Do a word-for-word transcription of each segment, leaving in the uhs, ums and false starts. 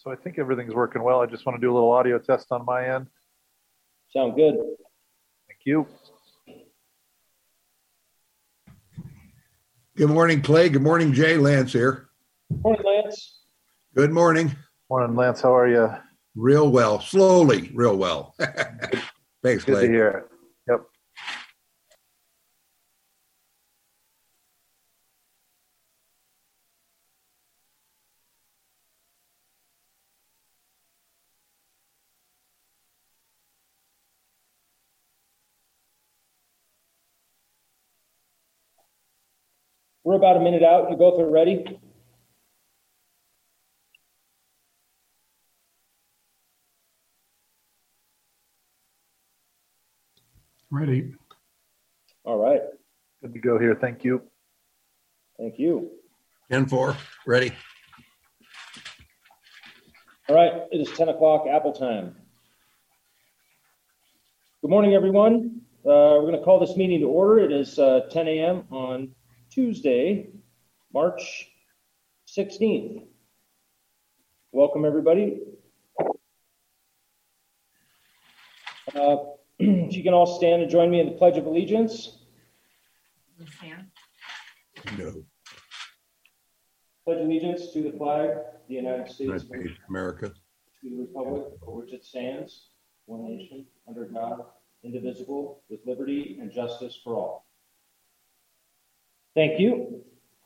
so I think everything's working well. I just want to do a little audio test on my end. Sound good. Thank you. Good morning, Clay. Good morning, Jay. Lance here. Morning, Lance. Good morning. Morning, Lance. How are you? Real well. Slowly, real well. Thanks, Good Clay. to hear. Yep. We're about a minute out. You both are ready? Ready. All right. Good to go here. Thank you. Thank you. ten four, ready. All right. It is ten o'clock Apple time. Good morning, everyone. Uh, we're going to call this meeting to order. It is uh, ten a m on Tuesday, March sixteenth. Welcome, everybody. Uh, if you can all stand and join me in the Pledge of Allegiance. No. Pledge allegiance to the flag of the United States United States of America. to the republic for which it stands, one nation, under God, indivisible, with liberty and justice for all. Thank you.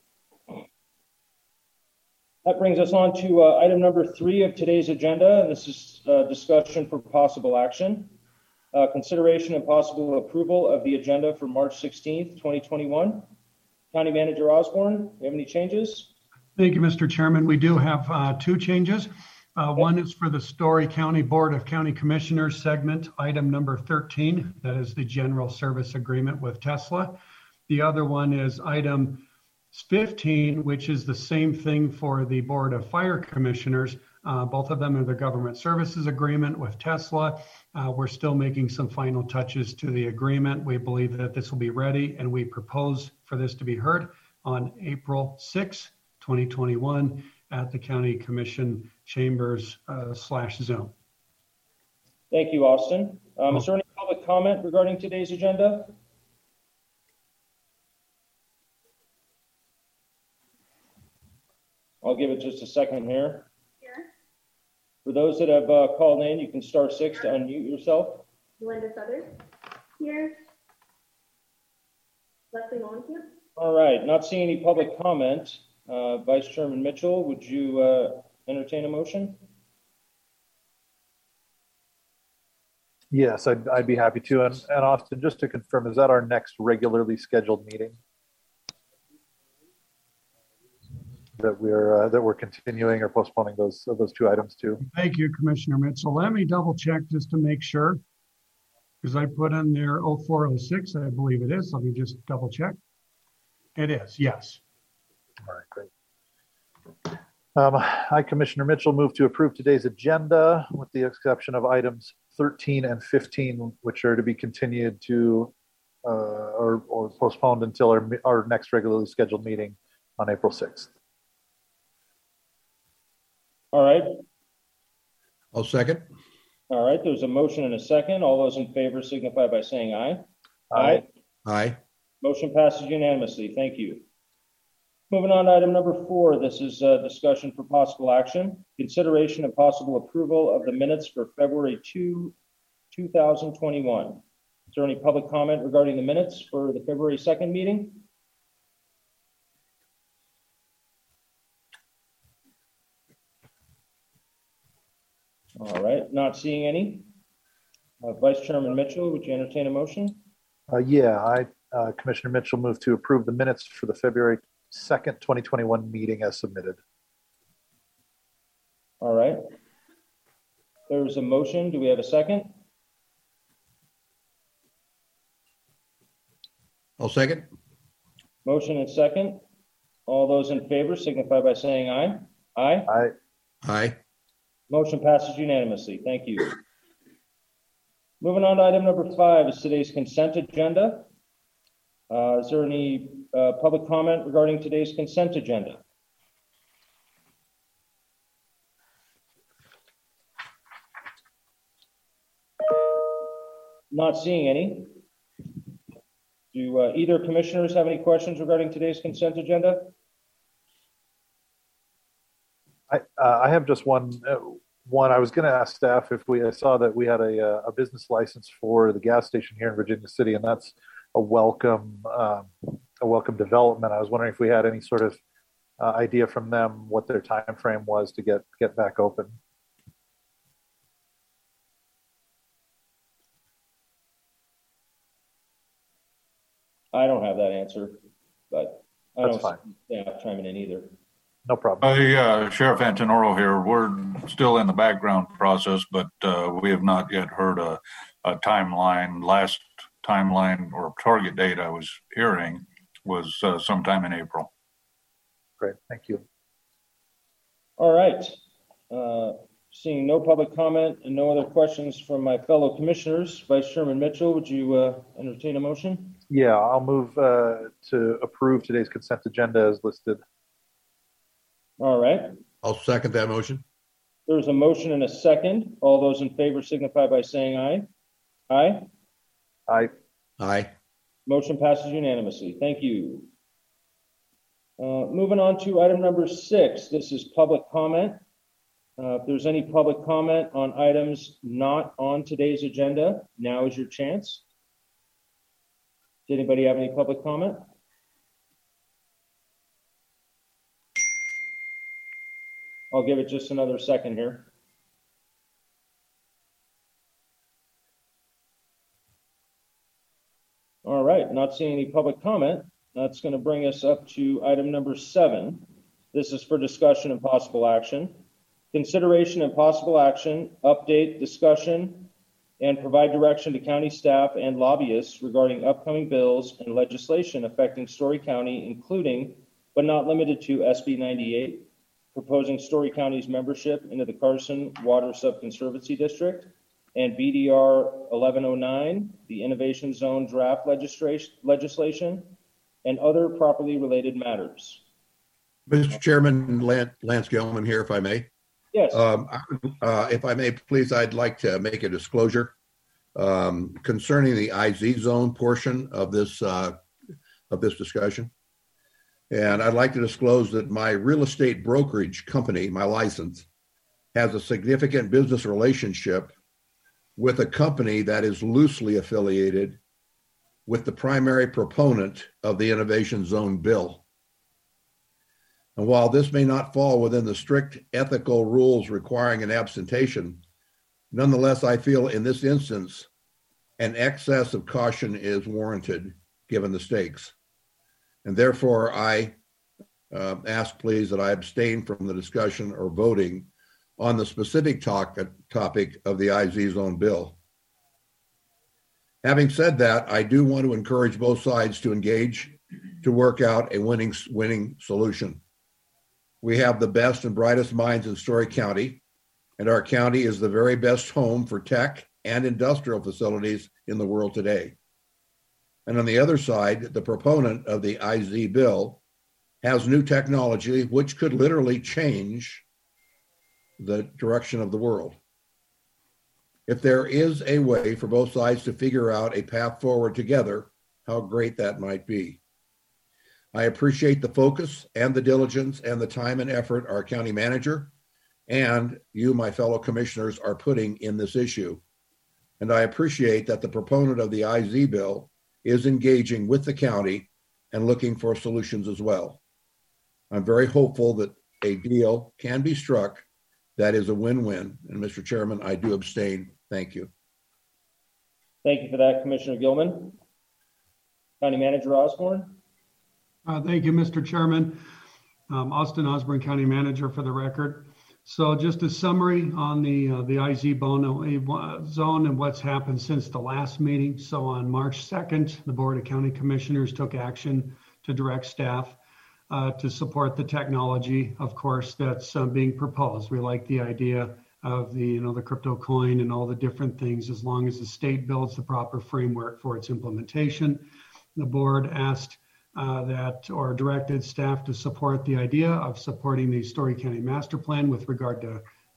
That brings us on to uh, item number three of today's agenda. This is uh, discussion for possible action. Uh, consideration and possible approval of the agenda for March sixteenth, twenty twenty-one. County Manager Osborne, do you have any changes? Thank you, Mister Chairman. We do have uh, two changes. Uh, one is for the Story County Board of County Commissioners segment, item number thirteen. That is the general service agreement with Tesla. The other one is item fifteen, which is the same thing for the Board of Fire Commissioners. Uh, both of them are the government services agreement with Tesla. Uh, we're still making some final touches to the agreement. We believe that this will be ready, and we propose for this to be heard on April sixth, twenty twenty-one at the County Commission Chambers uh, slash Zoom. Thank you, Austin. Um, is there any public comment regarding today's agenda? I'll give it just a second here. For those that have uh, called in, you can star six to unmute yourself. Linda Southers. Here. Leslie Mullins here. All right, not seeing any public comment. Uh, Vice Chairman Mitchell, would you uh, entertain a motion? Yes, I'd, I'd be happy to. And, and Austin, just to confirm, is that our next regularly scheduled meeting? That we're uh, that we're continuing or postponing those those two items too. Thank you, Commissioner Mitchell. Let me double check just to make sure, because I put in there oh four oh six, I believe it is. Let me just double check. It is, yes. All right, great. Um, I, Commissioner Mitchell, move to approve today's agenda with the exception of items thirteen and fifteen, which are to be continued to uh, or, or postponed until our, our next regularly scheduled meeting on April sixth. All right. I'll second. All right. There's a motion and a second. All those in favor signify by saying aye. Aye. Aye. Motion passes unanimously. Thank you. Moving on to item number four. This is a discussion for possible action. Consideration and possible approval of the minutes for February second, two thousand twenty-one. Is there any public comment regarding the minutes for the February second meeting? All right, not seeing any. Uh, Vice Chairman Mitchell, would you entertain a motion? Uh, yeah, I, uh, Commissioner Mitchell, move to approve the minutes for the February second, twenty twenty-one meeting as submitted. All right. There's a motion. Do we have a second? I'll second. Motion and second. All those in favor signify by saying aye. Aye. Aye. Aye. Motion passes unanimously. Thank you. Moving on to item number five is today's consent agenda. Uh, is there any uh, public comment regarding today's consent agenda? Not seeing any. Do uh, either commissioners have any questions regarding today's consent agenda? I, uh, I have just one, uh, one, I was going to ask staff if we, I saw that we had a, uh, a business license for the gas station here in Virginia City, and that's a welcome, um, a welcome development. I was wondering if we had any sort of uh, idea from them what their time frame was to get, get back open. I don't have that answer, but I That's don't fine. see staff chiming in either. No problem. Hey, uh, Sheriff Antonoro here. We're still in the background process, but uh, we have not yet heard a, a timeline. Last timeline or target date I was hearing was uh, sometime in April. Great, thank you. All right. Uh, seeing no public comment and no other questions from my fellow commissioners, Vice Chairman Mitchell, would you uh, entertain a motion? Yeah, I'll move uh, to approve today's consent agenda as listed. All right. I'll second that motion. There's a motion and a second. All those in favor signify by saying aye. Aye. I, Aye. Motion passes unanimously. Thank you. Uh, moving on to item number six. This is public comment. Uh, if there's any public comment on items not on today's agenda, now is your chance. Does anybody have any public comment? I'll give it just another second here. All right, not seeing any public comment. That's going to bring us up to item number seven. This is for discussion and possible action. Consideration and possible action, update, discussion, and provide direction to county staff and lobbyists regarding upcoming bills and legislation affecting Story County, including, but not limited to, S B ninety-eight, proposing Story County's membership into the Carson Water Subconservancy District, and B D R eleven oh nine, the Innovation Zone draft registration legislation, and other properly related matters. Mister Chairman, Lance, Lance Gilman here, if I may. Yes. Um, uh, if I may, please, I'd like to make a disclosure um, concerning the I Z zone portion of this uh, of this discussion. And I'd like to disclose that my real estate brokerage company, my license, has a significant business relationship with a company that is loosely affiliated with the primary proponent of the Innovation Zone bill. And while this may not fall within the strict ethical rules requiring an abstention, nonetheless, I feel in this instance, an excess of caution is warranted given the stakes. And therefore, I uh, ask, please, that I abstain from the discussion or voting on the specific talk, topic of the I Z zone bill. Having said that, I do want to encourage both sides to engage to work out a winning, winning solution. We have the best and brightest minds in Story County, and our county is the very best home for tech and industrial facilities in the world today. And on the other side, the proponent of the I Z bill has new technology which could literally change the direction of the world. If there is a way for both sides to figure out a path forward together, how great that might be. I appreciate the focus and the diligence and the time and effort our county manager and you, my fellow commissioners, are putting in this issue. And I appreciate that the proponent of the I Z bill is engaging with the county and looking for solutions as well. I'm very hopeful that a deal can be struck that is a win-win. And Mister Chairman, I do abstain. Thank you. Thank you for that, Commissioner Gilman. County Manager Osborne. Uh, thank you, Mister Chairman. Um, Austin Osborne, County Manager, for the record. So just a summary on the uh, the I Z zone and what's happened since the last meeting. So on March second, the Board of County Commissioners took action to direct staff uh, to support the technology, of course, that's uh, being proposed. We like the idea of the, you know, the crypto coin and all the different things, as long as the state builds the proper framework for its implementation. The board asked Uh, that or directed staff to support the idea of supporting the Story County Master Plan with regard to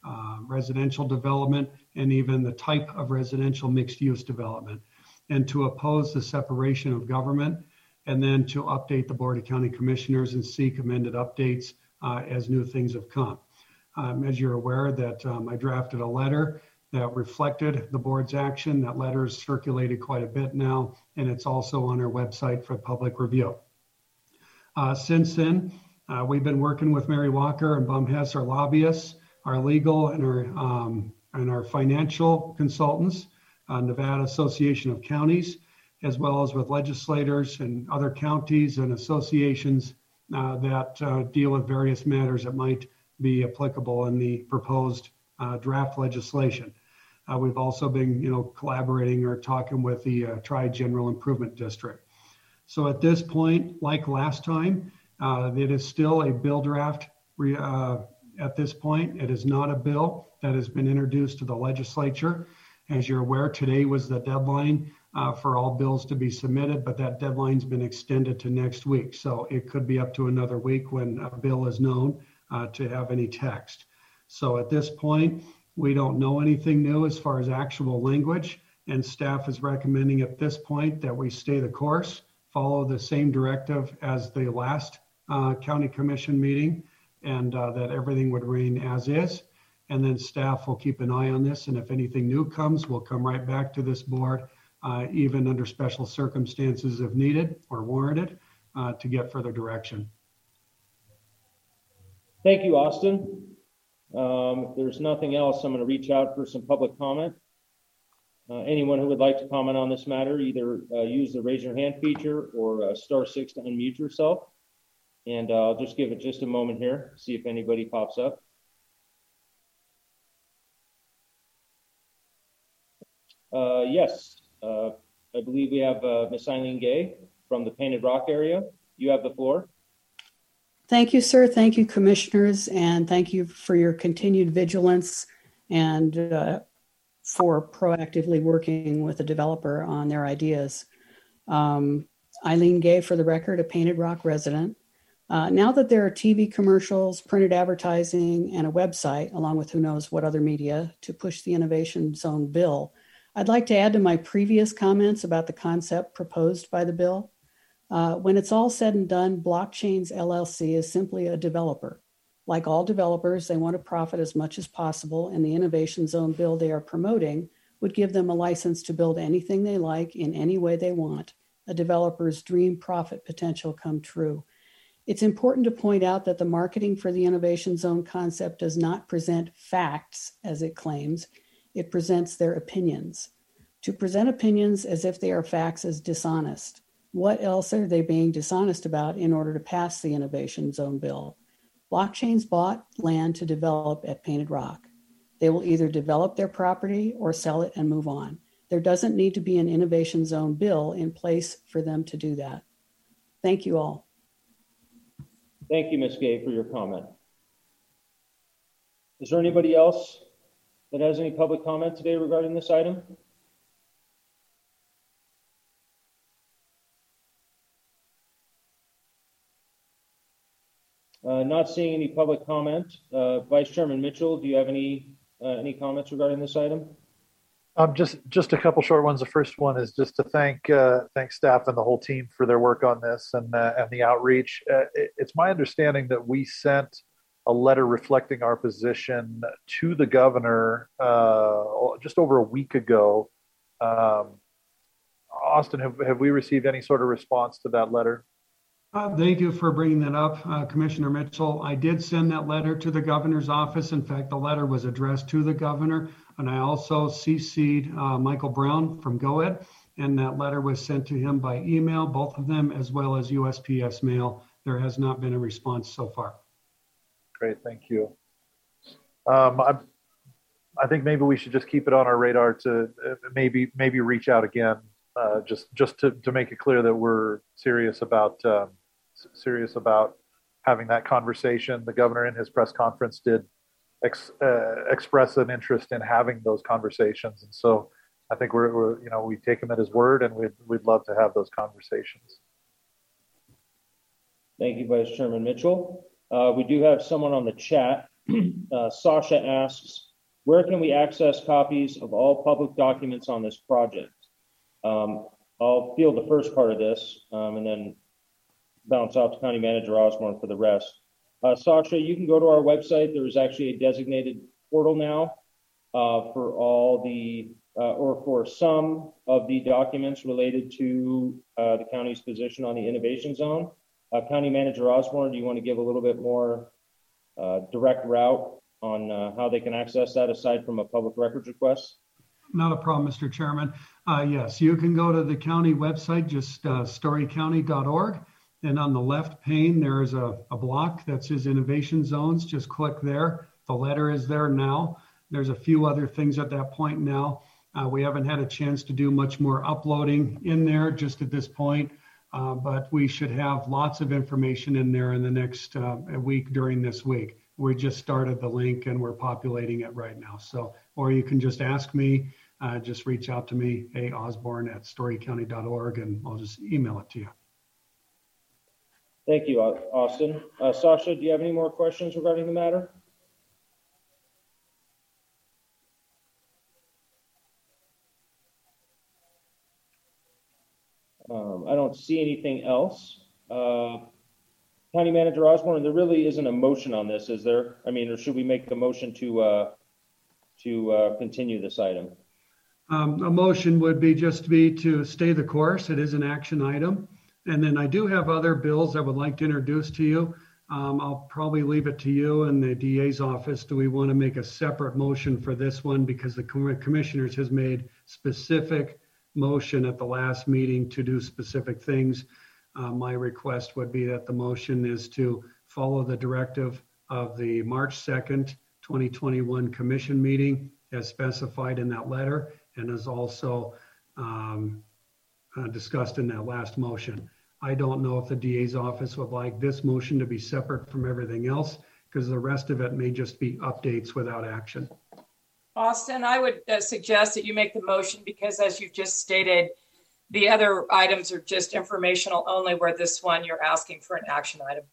uh, residential development, and even the type of residential mixed-use development, and to oppose the separation of government, and then to update the Board of County Commissioners and seek amended updates uh, as new things have come. Um, as you're aware, that um, I drafted a letter that reflected the board's action. That letter is circulated quite a bit now, and it's also on our website for public review. Uh, since then, uh, we've been working with Mary Walker and Bum Hess, our lobbyists, our legal and our um, and our financial consultants, uh, Nevada Association of Counties, as well as with legislators and other counties and associations uh, that uh, deal with various matters that might be applicable in the proposed uh, draft legislation. Uh, we've also been, you know, collaborating or talking with the uh, Tri-General Improvement District. So at this point, like last time, uh, it is still a bill draft re, uh, at this point. It is not a bill that has been introduced to the legislature. As you're aware, today was the deadline uh, for all bills to be submitted, but that deadline's been extended to next week. So it could be up to another week when a bill is known uh, to have any text. So at this point, we don't know anything new as far as actual language, and staff is recommending at this point that we stay the course, follow the same directive as the last uh, county commission meeting, and uh, that everything would remain as is. And then staff will keep an eye on this, and if anything new comes, we'll come right back to this board, uh, even under special circumstances if needed or warranted, uh, to get further direction. Thank you, Austin. Um, if there's nothing else, I'm going to reach out for some public comment. Uh, anyone who would like to comment on this matter, either uh, use the raise your hand feature or uh, star six to unmute yourself. And uh, I'll just give it just a moment here, see if anybody pops up. Uh, yes, uh, I believe we have uh, Miss Eileen Gay from the Painted Rock area. You have the floor. Thank you, sir. Thank you, commissioners, and thank you for your continued vigilance and uh, for proactively working with the developer on their ideas. Um, Eileen Gay, for the record, a Painted Rock resident. Uh, now that there are T V commercials, printed advertising, and a website, along with who knows what other media, to push the Innovation Zone bill, I'd like to add to my previous comments about the concept proposed by the bill. Uh, when it's all said and done, Blockchains L L C is simply a developer. Like all developers, they want to profit as much as possible, and the Innovation Zone bill they are promoting would give them a license to build anything they like in any way they want, a developer's dream profit potential come true. It's important to point out that the marketing for the Innovation Zone concept does not present facts, as it claims. It presents their opinions. To present opinions as if they are facts is dishonest. What else are they being dishonest about in order to pass the Innovation Zone bill? Blockchains bought land to develop at Painted Rock. They will either develop their property or sell it and move on. There doesn't need to be an Innovation Zone bill in place for them to do that. Thank you all. Thank you, Miz Gay, for your comment. Is there anybody else that has any public comment today regarding this item? Uh, not seeing any public comment. Uh, Vice Chairman Mitchell, do you have any uh, any comments regarding this item? Um, just just a couple short ones. The first one is just to thank uh, thank staff and the whole team for their work on this and uh, and the outreach. Uh, it, it's my understanding that we sent a letter reflecting our position to the governor uh, just over a week ago. Um, Austin, have have we received any sort of response to that letter? Uh, thank you for bringing that up, uh, Commissioner Mitchell. I did send that letter to the governor's office. In fact, the letter was addressed to the governor, and I also C C'd uh, Michael Brown from GoEd, and that letter was sent to him by email, both of them, as well as U S P S mail. There has not been a response so far. Great, thank you. Um, I, I think maybe we should just keep it on our radar to uh, maybe maybe reach out again, uh, just just to, to make it clear that we're serious about um, serious about having that conversation. The governor in his press conference did ex, uh, express an interest in having those conversations, and so I think we're, we're you know we take him at his word, and we'd we'd love to have those conversations. Thank you, Vice Chairman Mitchell. Uh, we do have someone on the chat Uh, Sasha asks, where can we access copies of all public documents on this project? Um, I'll field the first part of this um, and then bounce out to County Manager Osborne for the rest. Uh, Sasha, you can go to our website. There is actually a designated portal now uh, for all the, uh, or for some of the documents related to uh, the county's position on the innovation zone. Uh, County Manager Osborne, do you want to give a little bit more uh, direct route on uh, how they can access that aside from a public records request? Not a problem, Mister Chairman. Uh, yes, you can go to the county website, just uh, story county dot org. And on the left pane, there is a, a block that says innovation zones. Just click there. The letter is there now. There's a few other things at that point now. Uh, we haven't had a chance to do much more uploading in there just at this point, uh, but we should have lots of information in there in the next uh, week during this week. We just started the link and we're populating it right now. So, or you can just ask me, uh, just reach out to me, a osborne at story county dot org, and I'll just email it to you. Thank you, Austin. Uh, Sasha, do you have any more questions regarding the matter? Um, I don't see anything else. Uh, County Manager Osborne, there really isn't a motion on this, is there? I mean, or should we make the motion to uh, to uh, continue this item? Um, a motion would be just to be to stay the course. It is an action item. And then I do have other bills I would like to introduce to you. Um, I'll probably leave it to you and the D A's office. Do we want to make a separate motion for this one? Because the com- commissioners has made specific motion at the last meeting to do specific things. Uh, my request would be that the motion is to follow the directive of the March second, twenty twenty-one commission meeting as specified in that letter and as also um, uh, discussed in that last motion. I don't know if the D A's office would like this motion to be separate from everything else, because the rest of it may just be updates without action. Austin, I would uh, suggest that you make the motion because, as you've just stated, the other items are just informational only, where this one you're asking for an action item.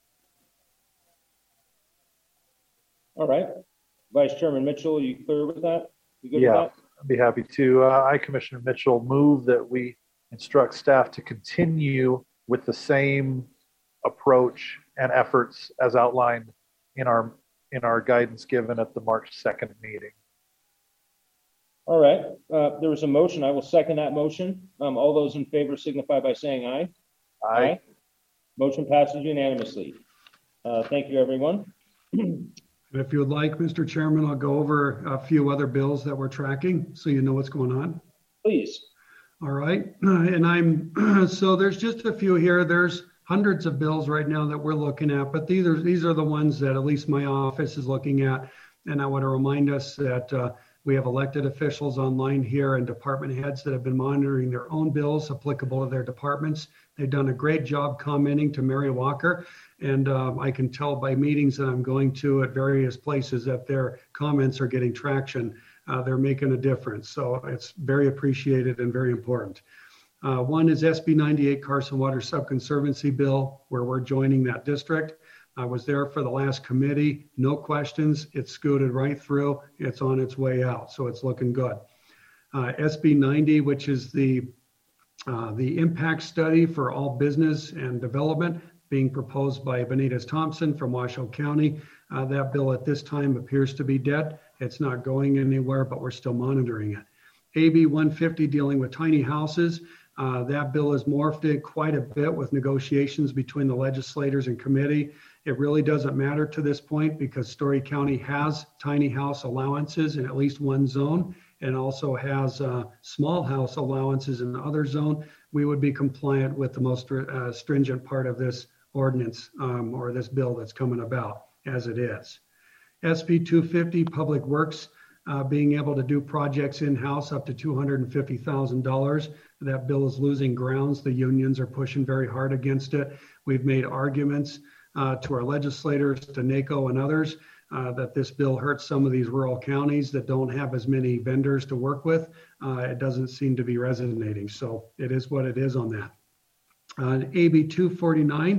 All right. Vice Chairman Mitchell, are you clear with that? You good Yeah, with that? I'd be happy to. Uh, I, Commissioner Mitchell, move that we instruct staff to continue with the same approach and efforts as outlined in our in our guidance given at the March second meeting. All right. Uh, there was a motion. I will second that motion. Um, all those in favor signify by saying aye. Aye. Motion passes unanimously. Uh, thank you, everyone. And if you would like, Mister Chairman, I'll go over a few other bills that we're tracking so you know what's going on. Please. All right. And I'm, so there's just a few here. There's hundreds of bills right now that we're looking at, but these are, these are the ones that at least my office is looking at. And I want to remind us that uh, we have elected officials online here and department heads that have been monitoring their own bills applicable to their departments. They've done a great job commenting to Mary Walker. And um, I can tell by meetings that I'm going to at various places that their comments are getting traction. Uh, they're making a difference. So it's very appreciated and very important. Uh, one is S B ninety-eight Carson Water Subconservancy Bill, where we're joining that district. I was there for the last committee, no questions. It's scooted right through. It's on its way out. So it's looking good. Uh, S B ninety, which is the, uh, the impact study for all business and development being proposed by Benitez Thompson from Washoe County. Uh, that bill at this time appears to be dead. It's not going anywhere, but we're still monitoring it. A B one fifty dealing with tiny houses. Uh, that bill has morphed it quite a bit with negotiations between the legislators and committee. It really doesn't matter to this point because Story County has tiny house allowances in at least one zone and also has uh, small house allowances in the other zone. We would be compliant with the most uh, stringent part of this ordinance um, or this bill that's coming about as it is. S B two fifty Public Works, uh, being able to do projects in-house up to two hundred fifty thousand dollars. That bill is losing grounds. The unions are pushing very hard against it. We've made arguments uh, to our legislators, to NACO and others, uh, that this bill hurts some of these rural counties that don't have as many vendors to work with. Uh, it doesn't seem to be resonating. So it is what it is on that. Uh, A B two forty-nine,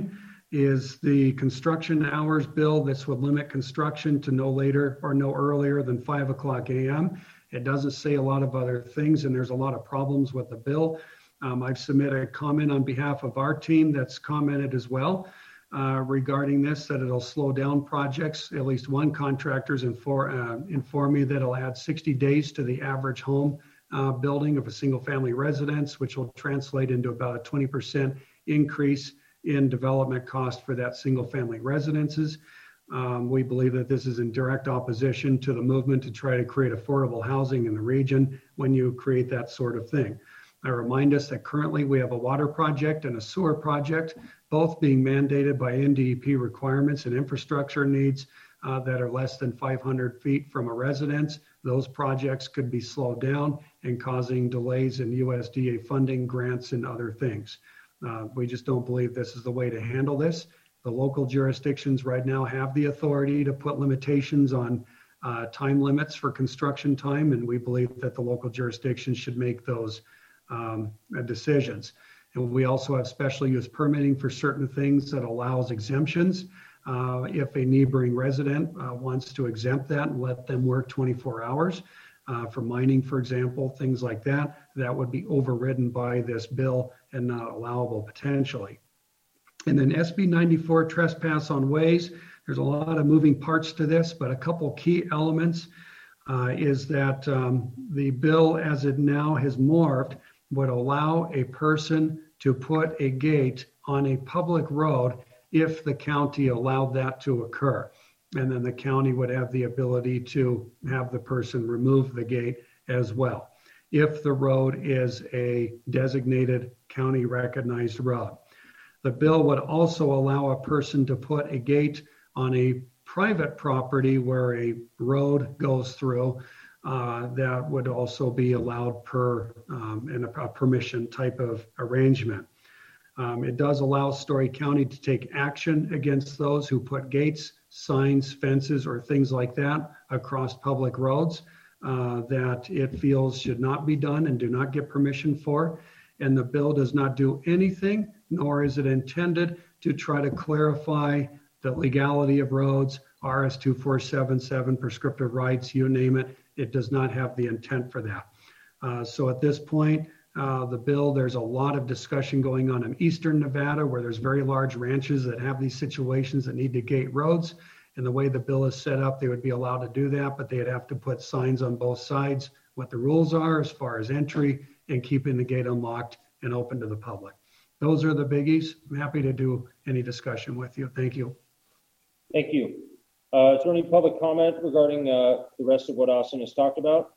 is the construction hours bill. This would limit construction to no later or no earlier than five o'clock a m It doesn't say a lot of other things, and there's a lot of problems with the bill. Um, I've submitted a comment on behalf of our team that's commented as well uh, regarding this, that it'll slow down projects. At least one contractor's infor, uh, informed me that it'll add sixty days to the average home uh, building of a single family residence, which will translate into about a twenty percent increase in development cost for that single family residences. Um, we believe that this is in direct opposition to the movement to try to create affordable housing in the region when you create that sort of thing. I remind us that currently we have a water project and a sewer project, both being mandated by N D E P requirements and infrastructure needs uh, that are less than five hundred feet from a residence. Those projects could be slowed down and causing delays in U S D A funding, grants, and other things. Uh, we just don't believe this is the way to handle this. The local jurisdictions right now have the authority to put limitations on uh, time limits for construction time, and we believe that the local jurisdictions should make those um, decisions. And we also have special use permitting for certain things that allows exemptions. Uh, if a neighboring resident uh, wants to exempt that and let them work twenty-four hours uh, for mining, for example, things like that, that would be overridden by this bill and not allowable potentially. And then S B ninety-four, trespass on ways. There's a lot of moving parts to this, but a couple key elements uh, is that um, the bill as it now has morphed would allow a person to put a gate on a public road if the county allowed that to occur. And then the county would have the ability to have the person remove the gate as well, if the road is a designated county recognized road. The bill would also allow a person to put a gate on a private property where a road goes through. Uh, that would also be allowed per um, in a, a permission type of arrangement. Um, it does allow Story County to take action against those who put gates, signs, fences, or things like that across public roads uh, that it feels should not be done and do not get permission for. And the bill does not do anything, nor is it intended to try to clarify the legality of roads, R S two four seven seven, prescriptive rights, you name it. It does not have the intent for that. Uh, so at this point, uh, the bill, there's a lot of discussion going on in eastern Nevada where there's very large ranches that have these situations that need to gate roads. And the way the bill is set up, they would be allowed to do that, but they'd have to put signs on both sides, what the rules are as far as entry and keeping the gate unlocked and open to the public. Those are the biggies. I'm happy to do any discussion with you. Thank you. Thank you. Uh, is there any public comment regarding uh, the rest of what Austin has talked about?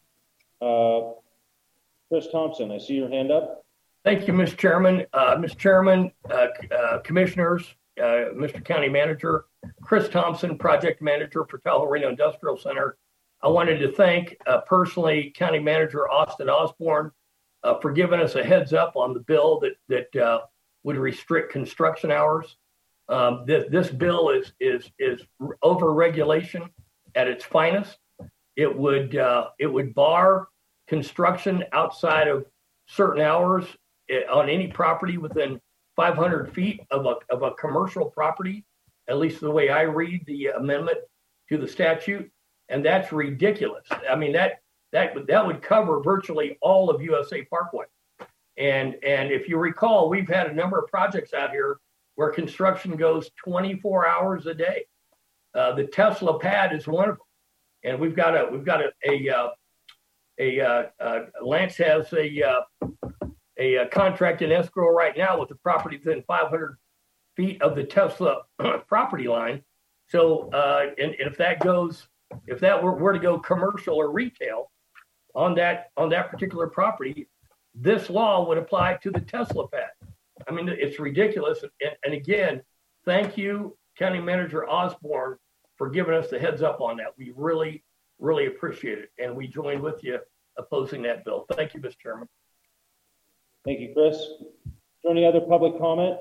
Uh, Chris Thompson, I see your hand up. Thank you, Mister Chairman. Uh, Mister Chairman, uh, uh, Commissioners, uh, Mister County Manager, Chris Thompson, Project Manager for Tahoe Reno Industrial Center. I wanted to thank uh, personally County Manager Austin Osborne uh, for giving us a heads up on the bill that that uh, would restrict construction hours. Um, this, this bill is is is over regulation at its finest. It would uh, it would bar construction outside of certain hours on any property within five hundred feet of a of a commercial property. At least the way I read the amendment to the statute, and that's ridiculous. I mean that that that would cover virtually all of U S A Parkway. And and if you recall, we've had a number of projects out here where construction goes twenty-four hours a day. Uh, the Tesla pad is one of them, and we've got a we've got a a, uh, a uh, uh, Lance has a uh, a, a contract in escrow right now with the property within five hundred feet of the Tesla property line. So, uh, and, and if that goes, if that were, were to go commercial or retail on that on that particular property, this law would apply to the Tesla pad. I mean, it's ridiculous. And, and again, thank you, County Manager Osborne, for giving us the heads up on that. We really, really appreciate it. And we join with you opposing that bill. Thank you, Mister Chairman. Thank you, Chris. Is there any other public comment?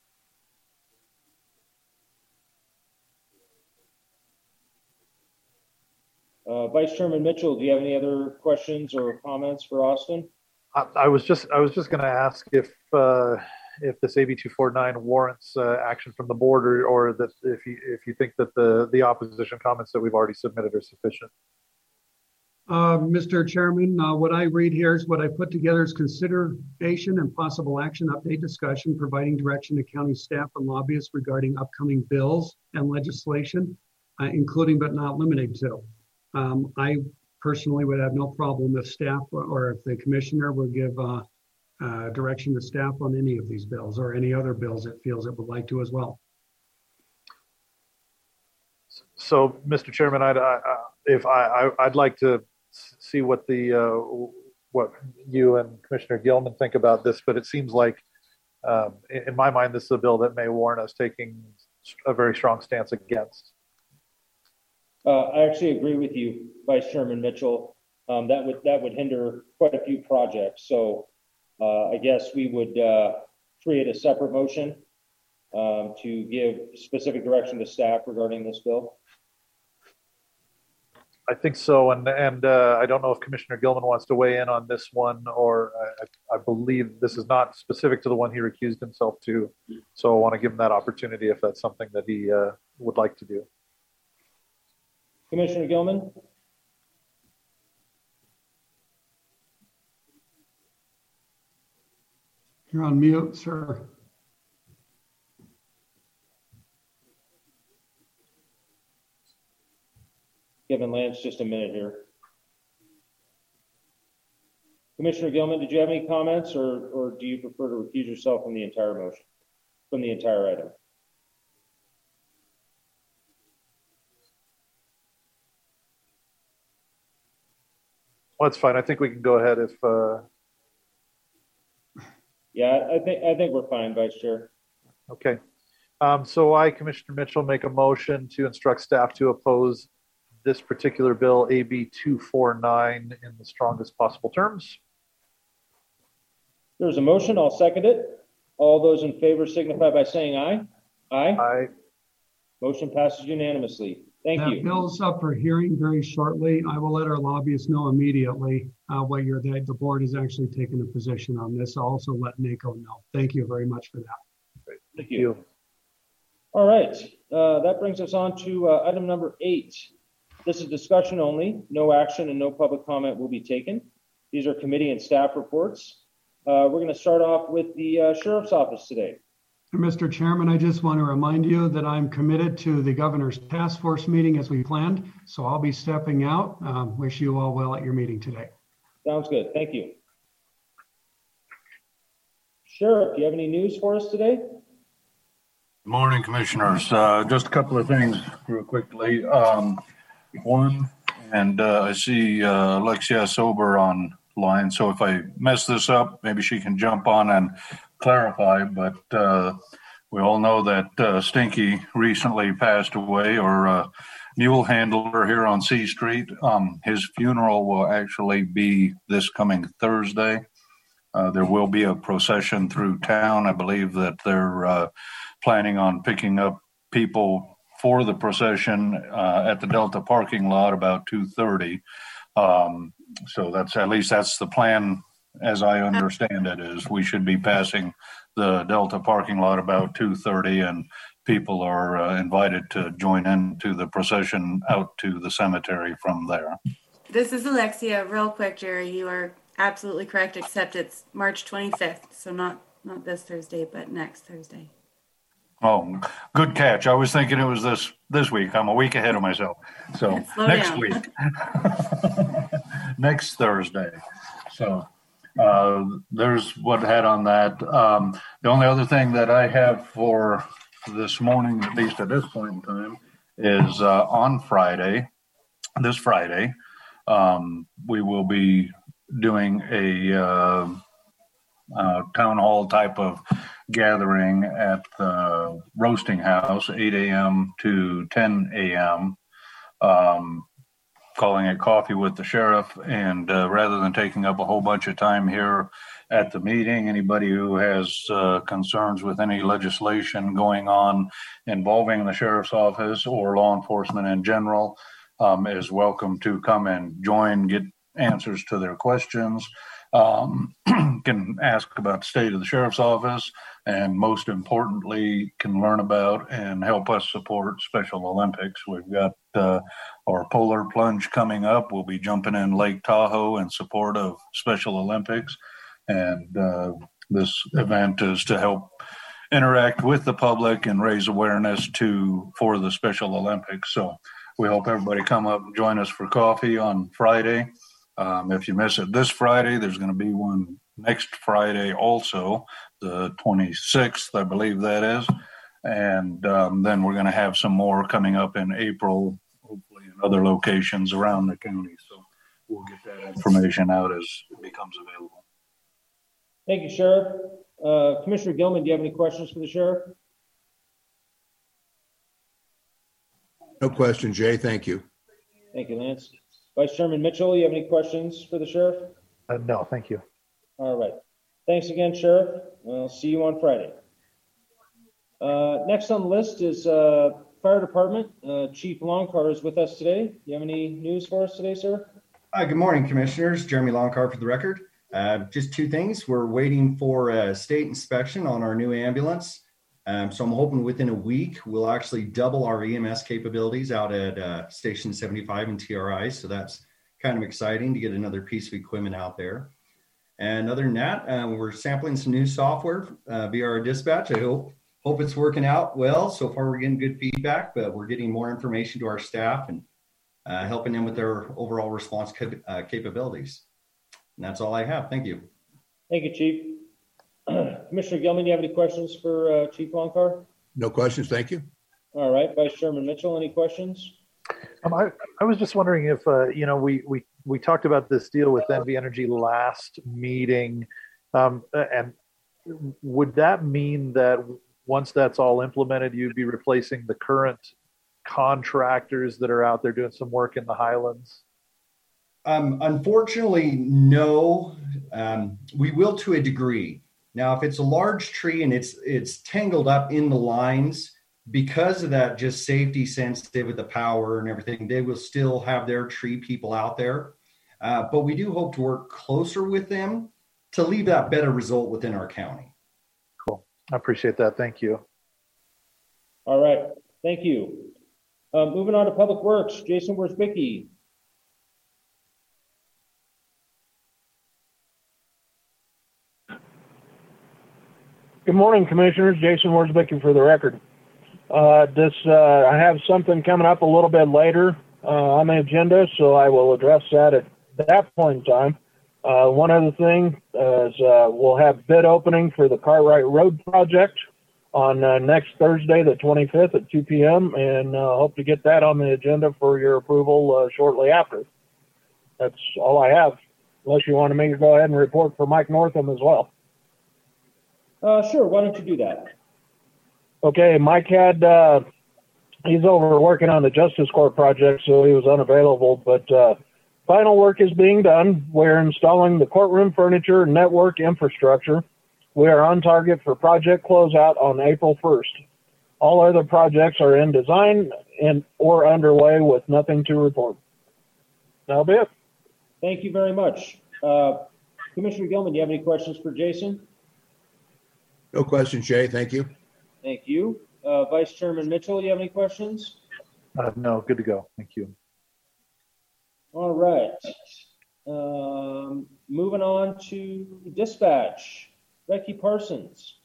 Uh, Vice Chairman Mitchell, do you have any other questions or comments for Austin? I, I was just I was just going to ask if uh, if this A B two forty-nine warrants uh, action from the board, or, or that if you if you think that the the opposition comments that we've already submitted are sufficient. Uh, Mister Chairman, uh, what I read here is what I put together is consideration and possible action update discussion, providing direction to county staff and lobbyists regarding upcoming bills and legislation, uh, including but not limited to. Um, I personally would have no problem if staff or, or if the commissioner would give uh, uh, direction to staff on any of these bills or any other bills it feels it would like to as well. So, Mister Chairman, I'd, I, if I, I, I'd like to see what the uh, what you and Commissioner Gilman think about this, but it seems like, um, in, in my mind, this is a bill that may warrant us taking a very strong stance against. Uh, I actually agree with you, Vice Chairman Mitchell. Um, that would that would hinder quite a few projects. So uh, I guess we would uh, create a separate motion um, to give specific direction to staff regarding this bill. I think so, and and uh, I don't know if Commissioner Gilman wants to weigh in on this one, or I, I believe this is not specific to the one he recused himself to. So I want to give him that opportunity if that's something that he uh, would like to do. Commissioner Gilman? You're on mute, sir. Giving Lance just a minute here. Commissioner Gilman, did you have any comments, or, or do you prefer to recuse yourself from the entire motion, from the entire item? Well, that's fine. I think we can go ahead if. Uh... Yeah, I think I think we're fine, Vice Chair. Okay. Um, so I, Commissioner Mitchell, make a motion to instruct staff to oppose this particular bill, A B two forty-nine, in the strongest possible terms. There's a motion. I'll second it. All those in favor signify by saying aye. Aye. Aye. Motion passes unanimously. Thank that you. Bill's up for hearing very shortly. I will let our lobbyists know immediately uh, what you're, that the board has actually taken a position on this. I'll also let NACO know. Thank you very much for that. Great. Thank you. All right. Uh, that brings us on to uh, item number eight. This is discussion only. No action and no public comment will be taken. These are committee and staff reports. Uh, we're going to start off with the uh, Sheriff's Office today. Mister Chairman, I just want to remind you that I'm committed to the governor's task force meeting as we planned, so I'll be stepping out. Um, wish you all well at your meeting today. Sounds good. Thank you. Sheriff, do you have any news for us today? Good morning, Commissioners. Uh, just a couple of things real quickly. Um, one, and uh, I see uh, Alexia Sober online, so if I mess this up, maybe she can jump on and clarify, but uh, we all know that uh, Stinky recently passed away, or uh, mule handler here on C Street. Um, his funeral will actually be this coming Thursday. Uh, there will be a procession through town. I believe that they're uh, planning on picking up people for the procession uh, at the Delta parking lot about two thirty. Um, so that's, at least that's the plan. As I understand it, is we should be passing the Delta parking lot about two thirty, and people are uh, invited to join into the procession out to the cemetery from there. This is Alexia. Real quick, Jerry, you are absolutely correct, except it's March twenty-fifth, so not not this Thursday, but next Thursday. Oh, good catch. I was thinking it was this this week. I'm a week ahead of myself. So next down. week, next Thursday. So. Uh, there's what I had on that. Um, the only other thing that I have for this morning, at least at this point in time, is uh, on Friday, this Friday, um, we will be doing a uh, uh, town hall type of gathering at the Roasting House, eight a.m. to ten a.m., um, calling it Coffee with the Sheriff. And uh, rather than taking up a whole bunch of time here at the meeting, anybody who has uh, concerns with any legislation going on involving the Sheriff's Office or law enforcement in general um, is welcome to come and join, get answers to their questions. um, can ask about the state of the sheriff's office, and most importantly, can learn about and help us support Special Olympics. We've got uh, our polar plunge coming up. We'll be jumping in Lake Tahoe in support of Special Olympics. And uh, this event is to help interact with the public and raise awareness to for the Special Olympics. So we hope everybody come up and join us for coffee on Friday. Um, if you miss it this Friday, there's going to be one next Friday also, the twenty-sixth, I believe that is. And um, then we're going to have some more coming up in April, hopefully in other locations around the county. So we'll get that information out as it becomes available. Thank you, Sheriff. Uh, Commissioner Gilman, do you have any questions for the Sheriff? No question, Jay. Thank you. Thank you, Lance. Vice Chairman Mitchell, you have any questions for the Sheriff? Uh, no, thank you. All right. Thanks again, Sheriff. I'll see you on Friday. Uh, next on the list is uh, Fire Department. Uh, Chief Longcar is with us today. Do you have any news for us today, sir? Hi, good morning, Commissioners. Jeremy Longcar for the record. Uh, just two things. We're waiting for a state inspection on our new ambulance. Um, so I'm hoping within a week, we'll actually double our E M S capabilities out at uh, Station seventy-five and T R I. So that's kind of exciting to get another piece of equipment out there. And other than that, uh, we're sampling some new software uh, via our dispatch. I hope, hope it's working out well. So far, we're getting good feedback, but we're getting more information to our staff and uh, helping them with their overall response cap- uh, capabilities. And that's all I have. Thank you. Thank you, Chief. Commissioner Gilman, do you have any questions for uh, Chief Longcar? No questions. Thank you. All right. Vice Chairman Mitchell, any questions? Um, I, I was just wondering if, uh, you know, we, we, we talked about this deal with N V Energy last meeting. Um, and would that mean that once that's all implemented, you'd be replacing the current contractors that are out there doing some work in the Highlands? Um, unfortunately, no. Um, we will to a degree. Now, if it's a large tree and it's it's tangled up in the lines, because of that just safety sensitive with the power and everything, they will still have their tree people out there. Uh, but we do hope to work closer with them to leave that better result within our county. Cool. I appreciate that. Thank you. All right. Thank you. Uh, moving on to Public Works, Jason Worsbicky. Good morning, Commissioners. Jason Worsbicky for the record. Uh, this, uh, I have something coming up a little bit later uh, on the agenda, so I will address that at that point in time. Uh, one other thing uh, is uh, we'll have bid opening for the Cartwright Road project on uh, next Thursday, the twenty-fifth at two p.m., and uh, hope to get that on the agenda for your approval uh, shortly after. That's all I have, unless you want me to go ahead and report for Mike Northam as well. Uh, sure. Why don't you do that? Okay. Mike had, uh, he's over working on the Justice Court project, so he was unavailable, but, uh, final work is being done. We're installing the courtroom furniture and network infrastructure. We are on target for project closeout on April first. All other projects are in design and or underway with nothing to report. That'll be it. Thank you very much. Uh, Commissioner Gilman, do you have any questions for Jason? No questions, Jay. Thank you. Thank you. Uh, Vice Chairman Mitchell, do you have any questions? Uh, no, good to go. Thank you. All right. Um, moving on to dispatch. Becky Parsons.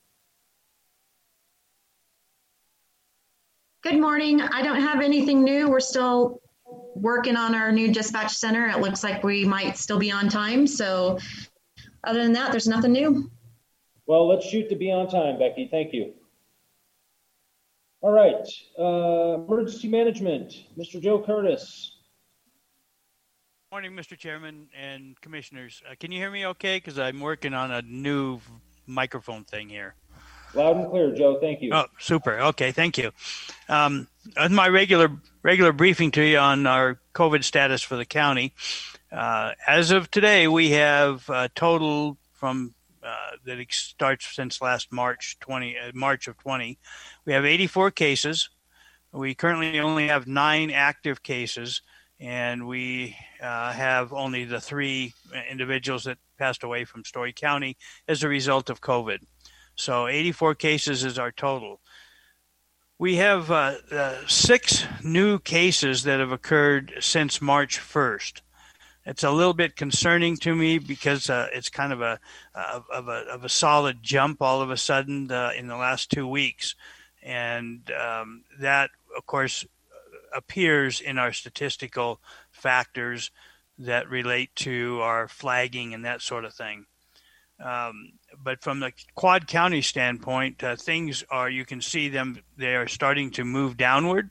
Good morning. I don't have anything new. We're still working on our new dispatch center. It looks like we might still be on time. So other than that, there's nothing new. Well, let's shoot to be on time, Becky. Thank you. All right. Uh, emergency management, Mister Joe Curtis. Morning, Mister Chairman and Commissioners. Uh, can you hear me okay? Because I'm working on a new microphone thing here. Loud and clear, Joe. Thank you. Oh, super. Okay, thank you. Um, on my regular regular briefing to you on our COVID status for the county, uh, as of today, we have a total from uh, that starts since last March twenty uh, March of twenty. We have eighty-four cases. We currently only have nine active cases, and we uh, have only the three individuals that passed away from Story County as a result of COVID. So eighty-four cases is our total. We have uh, uh, six new cases that have occurred since March first. It's a little bit concerning to me because uh, it's kind of a, uh, of a of a solid jump all of a sudden uh, in the last two weeks, and um, that, of course, appears in our statistical factors that relate to our flagging and that sort of thing. Um, but from the Quad County standpoint, uh, things are, you can see them, they are starting to move downward.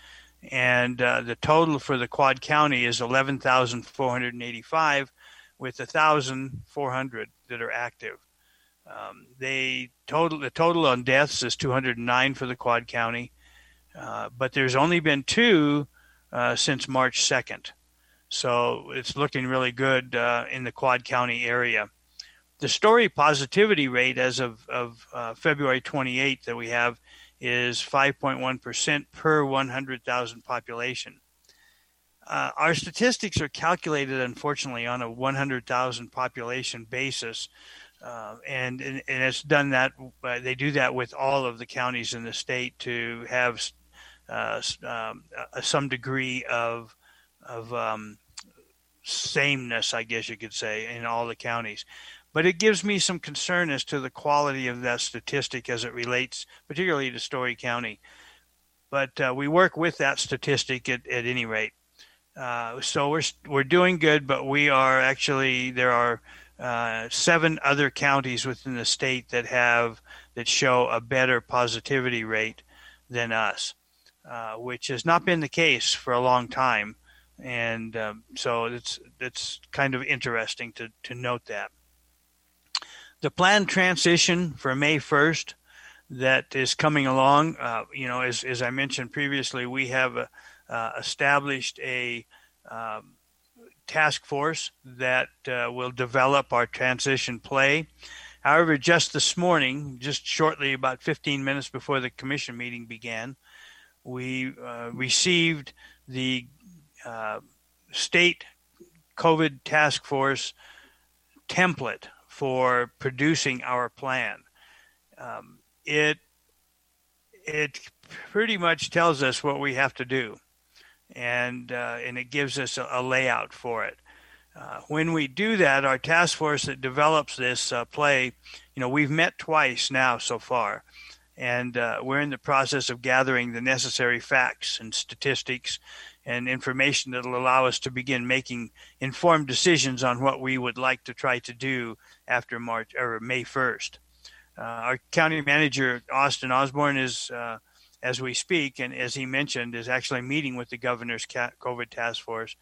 And uh, the total for the Quad County is eleven thousand four hundred eighty-five with one thousand four hundred that are active. Um, they total, the total on deaths is two hundred nine for the Quad County, uh, but there's only been two uh, since March second. So it's looking really good uh, in the Quad County area. The Story positivity rate as of, of uh, February twenty-eighth that we have is five point one percent per one hundred thousand population. Uh, our statistics are calculated, unfortunately, on a one hundred thousand population basis, uh, and, and and it's done that. Uh, they do that with all of the counties in the state to have uh, um, uh, some degree of of um, sameness, I guess you could say, in all the counties. But it gives me some concern as to the quality of that statistic as it relates particularly to Story County. But uh, we work with that statistic at, at any rate. Uh, so we're we're doing good, but we are actually, there are uh, seven other counties within the state that have, that show a better positivity rate than us, uh, which has not been the case for a long time. And um, so it's, it's kind of interesting to, to note that. The planned transition for May first that is coming along, uh, you know, as, as I mentioned previously, we have uh, uh, established a um, task force that uh, will develop our transition play. However, just this morning, just shortly about fifteen minutes before the commission meeting began, we uh, received the uh, state COVID task force template for producing our plan. Um, it it pretty much tells us what we have to do, and uh, and it gives us a, a layout for it. Uh, when we do that, our task force that develops this uh, play, you know, we've met twice now so far, and uh, we're in the process of gathering the necessary facts and statistics and information that will allow us to begin making informed decisions on what we would like to try to do after March or May first. Uh, our county manager, Austin Osborne, is, uh, as we speak, and as he mentioned, is actually meeting with the governor's COVID task force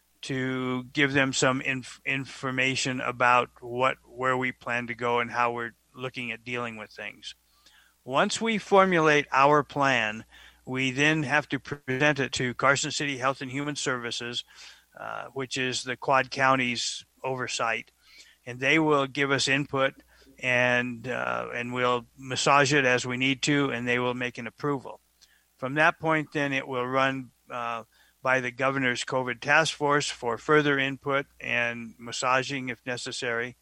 to give them some inf- information about what, where we plan to go and how we're looking at dealing with things. Once we formulate our plan, we then have to present it to Carson City Health and Human Services, uh, which is the Quad County's oversight, and they will give us input, and uh, and we'll massage it as we need to, and they will make an approval. From that point, then it will run uh, by the governor's COVID task force for further input and massaging if necessary.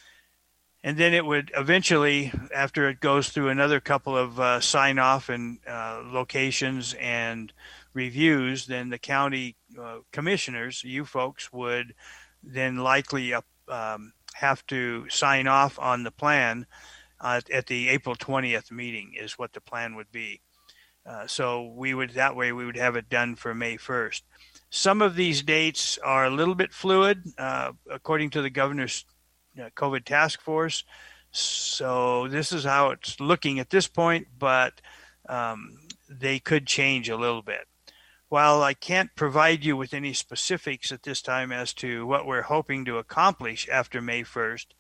And then it would eventually, after it goes through another couple of uh, sign-off and uh, locations and reviews, then the county uh, commissioners, you folks, would then likely uh, um, have to sign off on the plan uh, at the April twentieth meeting is what the plan would be. Uh, so we would, that way we would have it done for May first. Some of these dates are a little bit fluid, uh, according to the governor's COVID task force. So this is how it's looking at this point, but um, they could change a little bit. While I can't provide you with any specifics at this time as to what we're hoping to accomplish after May first,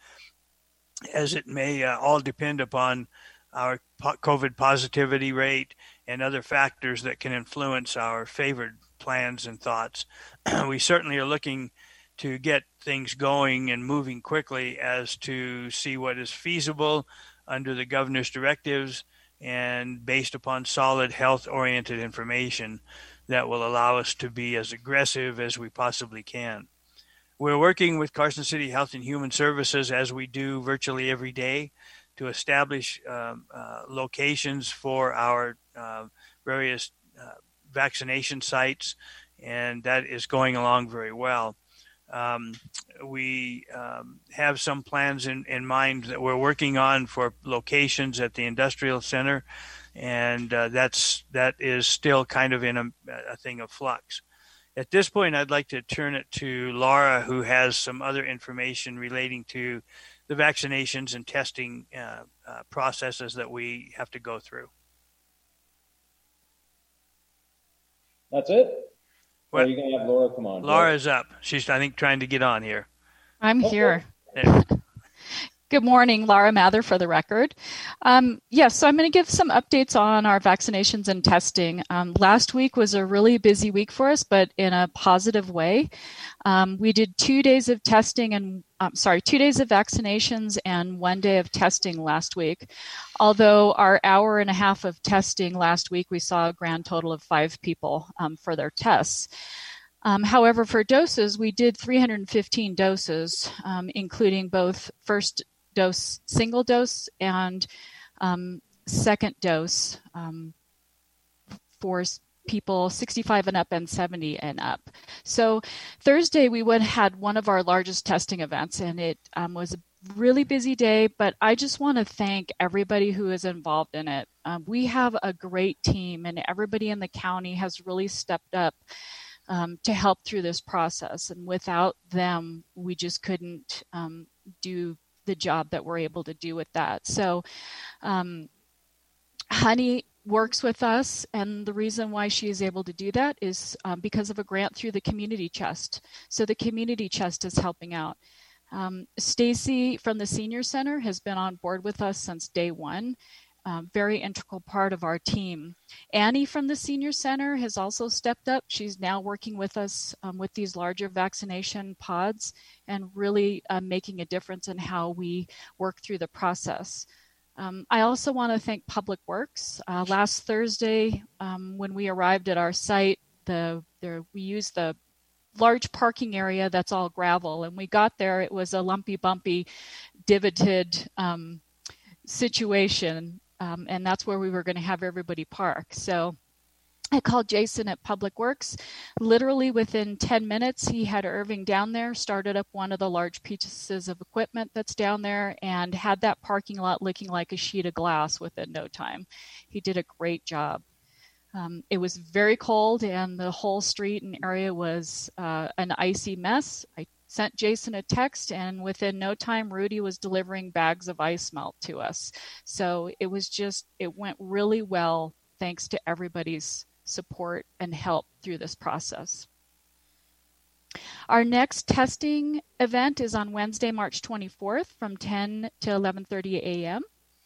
as it may uh, all depend upon our COVID positivity rate and other factors that can influence our favored plans and thoughts, we certainly are looking to get things going and moving quickly as to see what is feasible under the governor's directives and based upon solid health-oriented information that will allow us to be as aggressive as we possibly can. We're working with Carson City Health and Human Services, as we do virtually every day, to establish um, uh, locations for our uh, various uh, vaccination sites, and that is going along very well. Um, we um, have some plans in, in mind that we're working on for locations at the industrial center, and uh, that's that is still kind of in a, a thing of flux. At this point, I'd like to turn it to Laura, who has some other information relating to the vaccinations and testing uh, uh, processes that we have to go through. That's it? Or What? are you going to have Laura come on? Laura's up. She's, I think, trying to get on here. I'm Okay. here. There. Good morning, Laura Mather for the record. Um, yes, so I'm going to give some updates on our vaccinations and testing. Um, last week was a really busy week for us, but in a positive way. Um, we did two days of testing and, um, sorry, two days of vaccinations and one day of testing last week. Although our hour and a half of testing last week, we saw a grand total of five people um, for their tests. Um, however, for doses, we did three hundred fifteen doses, um, including both first dose, single dose, and um, second dose um, for people sixty-five and up and seventy and up. So Thursday, we went had one of our largest testing events, and it um, was a really busy day, but I just want to thank everybody who is involved in it. Um, we have a great team, and everybody in the county has really stepped up Um, to help through this process. And without them, we just couldn't um, do the job that we're able to do with that. So um, Honey works with us, and the reason why she is able to do that is um, because of a grant through the Community Chest. So the Community Chest is helping out. Um, Stacy from the Senior Center has been on board with us since day one. Um, very integral part of our team. Annie from the Senior Center has also stepped up. She's now working with us um, with these larger vaccination pods and really uh, making a difference in how we work through the process. Um, I also want to thank Public Works. Uh, last Thursday, um, when we arrived at our site, the, the we used the large parking area that's all gravel, and we got there, it was a lumpy, bumpy, divoted um, situation. Um, and that's where we were going to have everybody park. So I called Jason at Public Works. Literally within ten minutes, he had Irving down there, started up one of the large pieces of equipment that's down there, and had that parking lot looking like a sheet of glass within no time. He did a great job. Um, it was very cold, and the whole street and area was uh, an icy mess. I sent Jason a text, and within no time, Rudy was delivering bags of ice melt to us. So it was just, it went really well thanks to everybody's support and help through this process. Our next testing event is on Wednesday, March twenty-fourth from ten to eleven thirty a.m.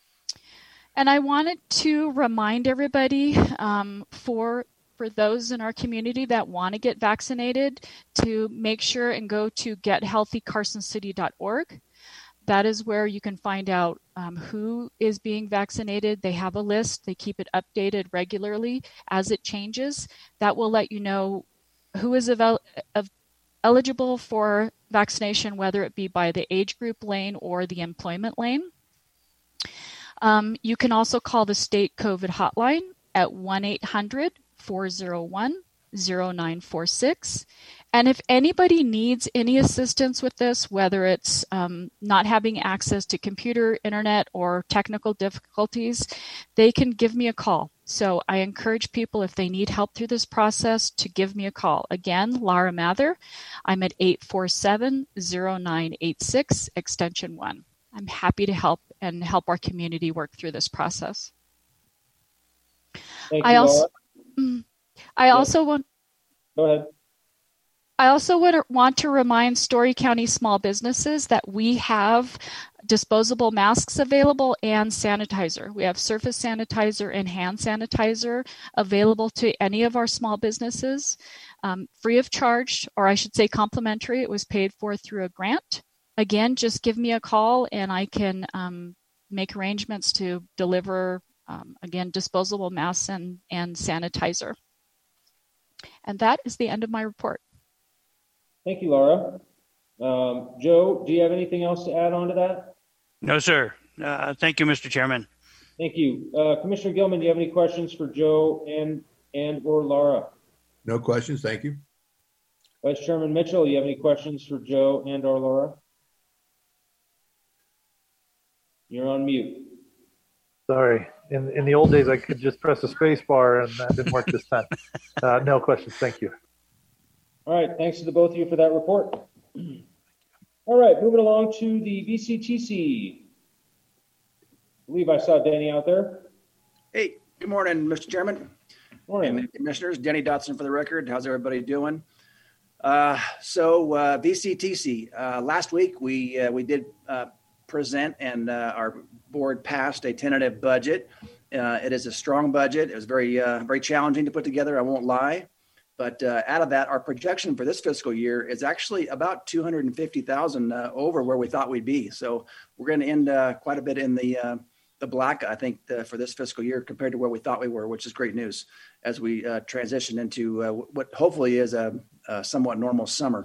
And I wanted to remind everybody um, for for those in our community that want to get vaccinated to make sure and go to get healthy carson city dot org. That is where you can find out um, who is being vaccinated. They have a list. They keep it updated regularly as it changes. That will let you know who is avail- of eligible for vaccination, whether it be by the age group lane or the employment lane. Um, you can also call the state COVID hotline at one eight hundred four oh one oh nine four six. And if anybody needs any assistance with this, whether it's um, not having access to computer, internet, or technical difficulties, they can give me a call. So I encourage people, if they need help through this process, to give me a call. Again, Laura Mather. I'm at eight four seven oh nine eight six, extension one. I'm happy to help and help our community work through this process. Thank I you, also, Laura. I also want. Go ahead. I also would want to remind Story County small businesses that we have disposable masks available and sanitizer. We have surface sanitizer and hand sanitizer available to any of our small businesses, um, free of charge, or I should say complimentary. It was paid for through a grant. Again, just give me a call and I can um, make arrangements to deliver, um, again, disposable masks and, and sanitizer. And that is the end of my report. Thank you, Laura. Um, Joe, do you have anything else to add on to that? No, sir. Uh, thank you, Mister Chairman. Thank you. Uh, Commissioner Gilman, do you have any questions for Joe and, and or Laura? No questions. Thank you. Vice Chairman Mitchell, do you have any questions for Joe and or Laura? You're on mute. Sorry. In in the old days, I could just press the space bar, and that didn't work this time. Uh, no questions. Thank you. All right. Thanks to the both of you for that report. All right. Moving along to the V C T C. I believe I saw Danny out there. Hey, good morning, Mister Chairman. Morning. And Commissioners. Denny Dotson for the record. How's everybody doing? Uh, so uh, V C T C. Uh, last week we uh, we did uh, present, and uh, our board passed a tentative budget. Uh, it is a strong budget. It was very uh, very challenging to put together. I won't lie, but uh, out of that, our projection for this fiscal year is actually about two hundred fifty thousand uh, over where we thought we'd be. So we're going to end uh, quite a bit in the uh, the black, I think, uh, for this fiscal year compared to where we thought we were, which is great news as we uh, transition into uh, what hopefully is a, a somewhat normal summer.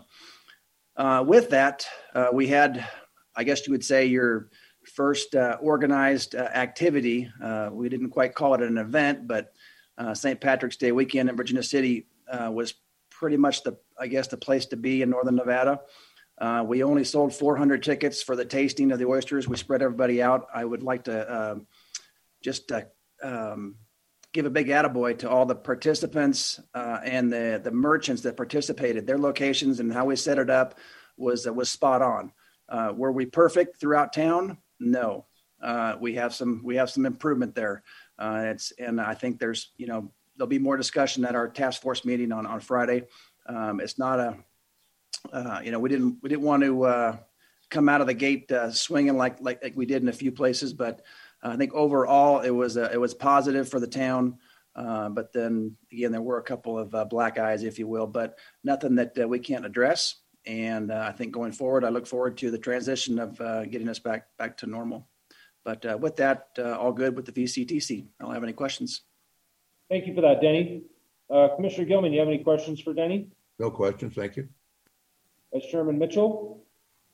Uh, with that, uh, we had, I guess you would say, your first uh, organized uh, activity. Uh, we didn't quite call it an event, but uh, Saint Patrick's Day weekend in Virginia City uh, was pretty much the, I guess, the place to be in Northern Nevada. Uh, we only sold four hundred tickets for the tasting of the oysters. We spread everybody out. I would like to uh, just uh, um, give a big attaboy to all the participants uh, and the, the merchants that participated. Their locations and how we set it up was, uh, was spot on. Uh, were we perfect throughout town? No. Uh, we have some we have some improvement there. Uh, it's and I think there's you know there'll be more discussion at our task force meeting on on Friday. Um, it's not a uh, you know we didn't we didn't want to uh, come out of the gate uh, swinging like, like like we did in a few places, but I think overall it was a, it was positive for the town. Uh, but then again, there were a couple of uh, black eyes, if you will, but nothing that uh, we can't address. And uh, I think going forward, I look forward to the transition of uh, getting us back back to normal. But uh, with that, uh, all good with the V C T C. I don't have any questions. Thank you for that, Denny. Uh, Commissioner Gilman, you have any questions for Denny? No questions. Thank you. Vice Chairman Mitchell?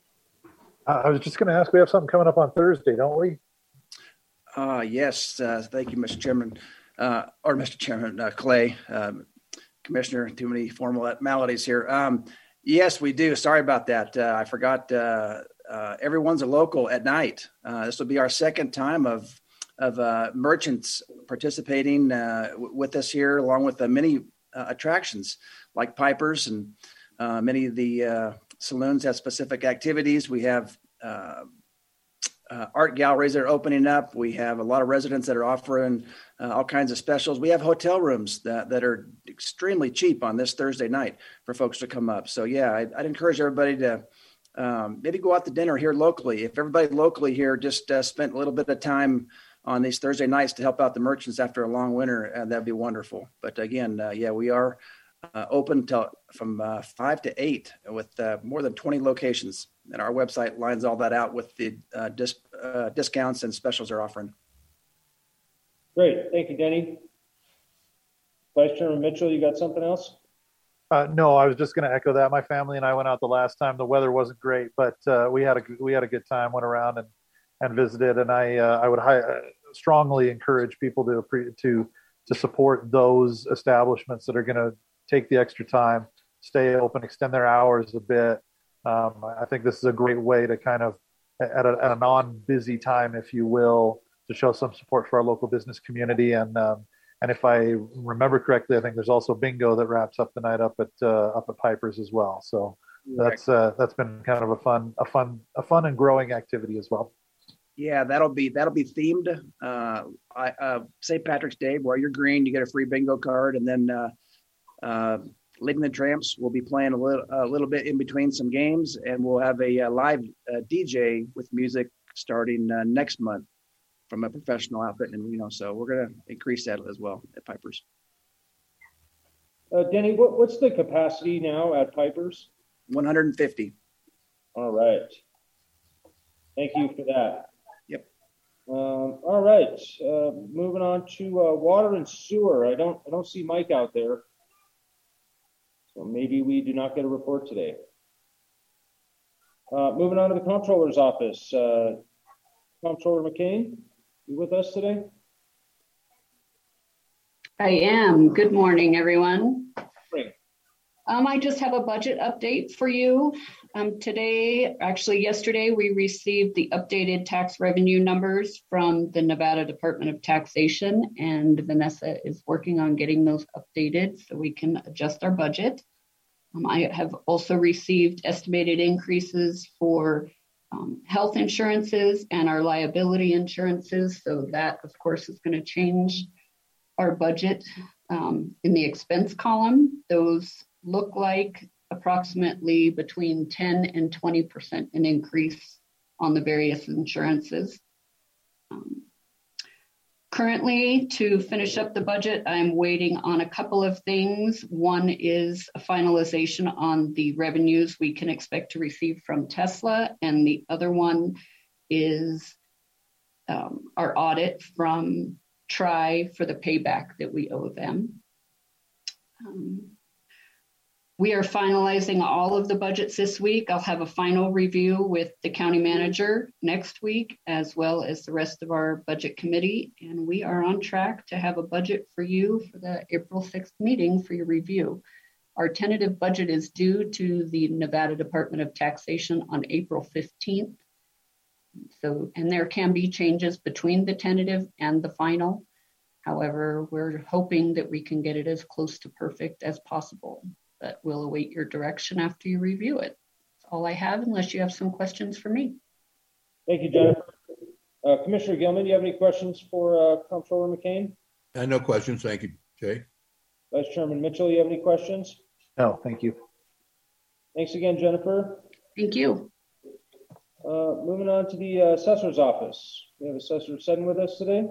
Uh, I was just going to ask, we have something coming up on Thursday, don't we? Uh, yes. Uh, thank you, Mister Chairman, uh, or Mister Chairman uh, Clay, um, Commissioner, too many formalities here. Um, Yes, we do. Sorry about that. Uh, I forgot. Uh, uh, everyone's a local at night. Uh, this will be our second time of of uh, merchants participating uh, w- with us here, along with uh, many uh, attractions like Pipers, and uh, many of the uh, saloons have specific activities. We have uh, uh, art galleries that are opening up. We have a lot of residents that are offering uh, all kinds of specials. We have hotel rooms that, that are extremely cheap on this Thursday night for folks to come up. So yeah, I'd, I'd encourage everybody to um, maybe go out to dinner here locally. If everybody locally here just uh, spent a little bit of time on these Thursday nights to help out the merchants after a long winter, uh, that'd be wonderful. But again, uh, yeah, we are uh, open till from uh, five to eight with uh, more than twenty locations. And our website lines all that out with the uh, dis- uh, discounts and specials they're offering. Great. Thank you, Denny. Vice Chairman Mitchell, you got something else? Uh, no, I was just going to echo that. My family and I went out the last time. The weather wasn't great, but uh, we had a we had a good time. Went around and, and visited, and I uh, I would hi- strongly encourage people to to to support those establishments that are going to take the extra time, stay open, extend their hours a bit. Um, I think this is a great way to kind of, at a, at a non-busy time, if you will, to show some support for our local business community. And um, and if I remember correctly, I think there's also bingo that wraps up the night up at uh, up at Piper's as well. So that's uh, that's been kind of a fun a fun a fun and growing activity as well. Yeah, that'll be that'll be themed. Uh, I, uh, Saint Patrick's Day, wear your green, you get a free bingo card, and then uh, uh, Leading the Tramps will be playing a little a little bit in between some games, and we'll have a, a live uh, D J with music starting uh, next month from a professional outfit in Reno. So we're going to increase that as well at Piper's. Uh, Denny, what, what's the capacity now at Piper's? one hundred fifty. All right. Thank you for that. Yep. Um, all right. Uh, moving on to uh, water and sewer. I don't I don't see Mike out there. So maybe we do not get a report today. Uh, moving on to the Comptroller's office. Uh, Comptroller McCain, you with us today? I am. Good morning, everyone. Great. Um, I just have a budget update for you. Um, today, actually yesterday, we received the updated tax revenue numbers from the Nevada Department of Taxation, and Vanessa is working on getting those updated so we can adjust our budget. Um, I have also received estimated increases for um, health insurances and our liability insurances. So that, of course, is going to change our budget um, in the expense column. Those look like approximately between ten and twenty percent an increase on the various insurances. Um, Currently, to finish up the budget, I'm waiting on a couple of things. One is a finalization on the revenues we can expect to receive from Tesla, and the other one is um, our audit from Tri for the payback that we owe them. Um, We are finalizing all of the budgets this week. I'll have a final review with the county manager next week, as well as the rest of our budget committee. And we are on track to have a budget for you for the April sixth meeting for your review. Our tentative budget is due to the Nevada Department of Taxation on April fifteenth. So, and there can be changes between the tentative and the final. However, we're hoping that we can get it as close to perfect as possible. But we'll await your direction after you review it. That's all I have, unless you have some questions for me. Thank you, Jennifer. Uh, Commissioner Gilman, do you have any questions for uh, Comptroller McCain? Uh, no questions. Thank you, Jay. Vice Chairman Mitchell, you have any questions? No, thank you. Thanks again, Jennifer. Thank you. Uh, moving on to the uh, Assessor's office. We have Assessor Seddon with us today.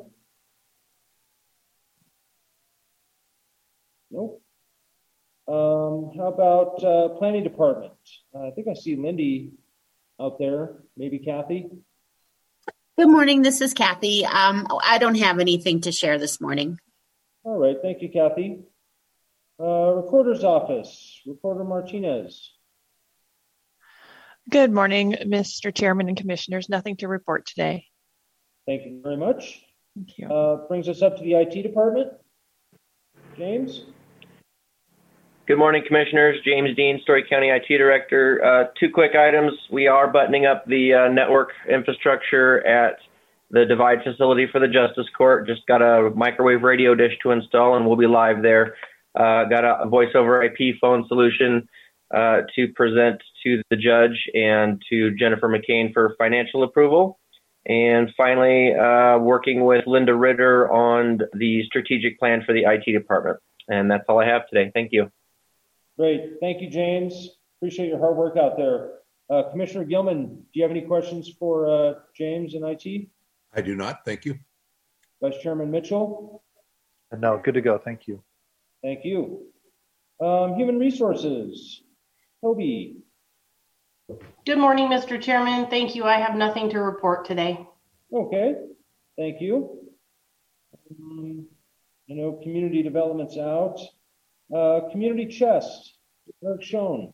Nope. Um, how about uh, Planning Department? Uh, I think I see Lindy out there, maybe Kathy. Good morning, this is Kathy. Um, I don't have anything to share this morning. All right, thank you, Kathy. Uh, Recorder's office, Recorder Martinez. Good morning, Mister Chairman and Commissioners. Nothing to report today. Thank you very much. Thank you. Uh, brings us up to the I T department. James? Good morning, Commissioners. James Dean, Story County I T Director. Uh, two quick items. We are buttoning up the uh, network infrastructure at the Divide facility for the Justice Court. Just got a microwave radio dish to install, and we'll be live there. Uh, got a voice over I P phone solution uh, to present to the judge and to Jennifer McCain for financial approval. And finally, uh, working with Linda Ritter on the strategic plan for the I T department. And that's all I have today. Thank you. Great. Thank you, James. Appreciate your hard work out there. Uh, Commissioner Gilman, do you have any questions for uh, James and I T? I do not. Thank you. Vice Chairman Mitchell? No, good to go. Thank you. Thank you. Um, Human Resources, Toby. Good morning, Mister Chairman. Thank you. I have nothing to report today. Okay. Thank you. Um, I know Community Development's out. Uh, Community Chest, Eric Schoen.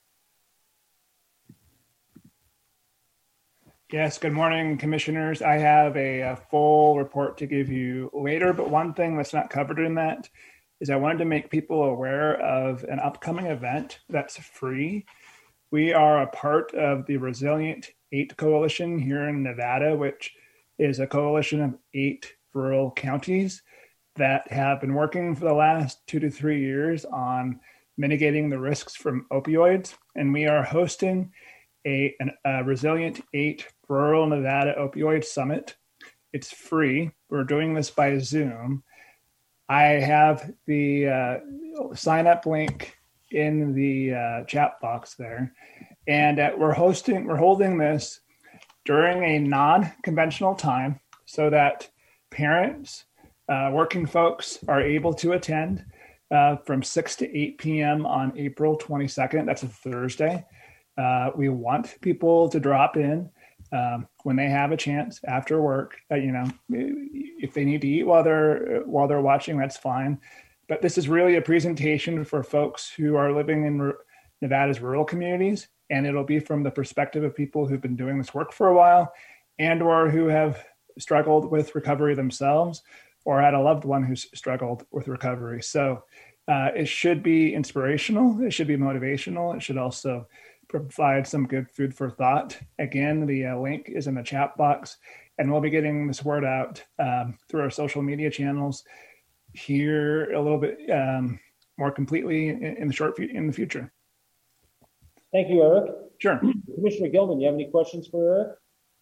Yes, good morning, Commissioners. I have a, a full report to give you later, but one thing that's not covered in that is I wanted to make people aware of an upcoming event that's free. We are a part of the Resilient Eight Coalition here in Nevada, which is a coalition of eight rural counties that have been working for the last two to three years on mitigating the risks from opioids. And we are hosting a, an, a Resilient eight Rural Nevada Opioid Summit. It's free. We're doing this by Zoom. I have the uh, sign up link in the uh, chat box there. And uh, we're hosting, we're holding this during a non-conventional time so that parents, Uh, working folks are able to attend uh, from six to eight p.m. on April twenty-second. That's a Thursday. Uh, we want people to drop in um, when they have a chance after work. Uh, you know, if they need to eat while they're while they're watching, that's fine. but this is really a presentation for folks who are living in Nevada's rural communities, and it'll be from the perspective of people who've been doing this work for a while and or who have struggled with recovery themselves or had a loved one who's struggled with recovery. So uh, it should be inspirational, it should be motivational, it should also provide some good food for thought. Again, the uh, link is in the chat box, and we'll be getting this word out um, through our social media channels here a little bit um, more completely in, in the short in the future. Thank you, Eric. Sure. Commissioner Gilman, you have any questions for Eric?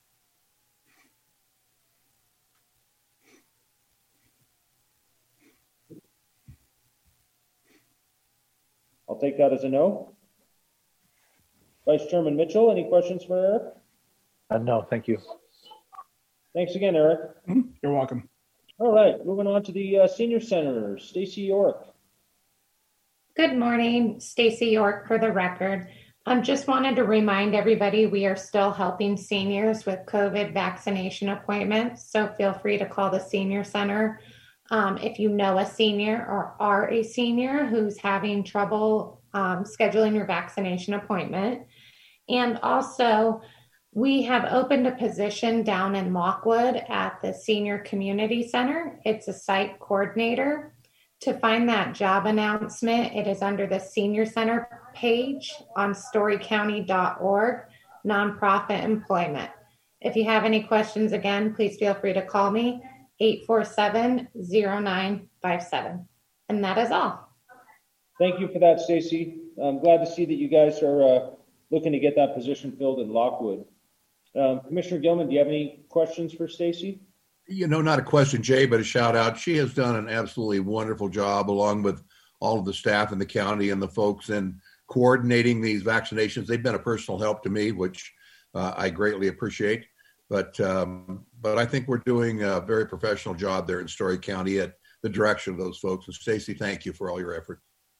I'll take that as a no. Vice Chairman Mitchell, any questions for Eric? Uh, no, thank you. Thanks again, Eric. Mm-hmm. You're welcome. All right, moving on to the uh, Senior Center, Stacy York. Good morning, Stacy York for the record. I um, just wanted to remind everybody we are still helping seniors with COVID vaccination appointments, so feel free to call the Senior Center um, if you know a senior or are a senior who's having trouble um, scheduling your vaccination appointment. And also, we have opened a position down in Lockwood at the Senior Community Center. It's a site coordinator. To find that job announcement, it is under the Senior Center page on story county dot org, nonprofit employment. If you have any questions, again, please feel free to call me, eight four seven, zero nine five seven. And that is all. Thank you for that, Stacy. I'm glad to see that you guys are uh, looking to get that position filled in Lockwood. Um, Commissioner Gilman, do you have any questions for Stacy? You know, not a question, Jay, but a shout out. She has done an absolutely wonderful job along with all of the staff in the county and the folks in coordinating these vaccinations. They've been a personal help to me, which uh, I greatly appreciate. But um, but I think we're doing a very professional job there in Story County at the direction of those folks. And Stacy, thank you for all your effort.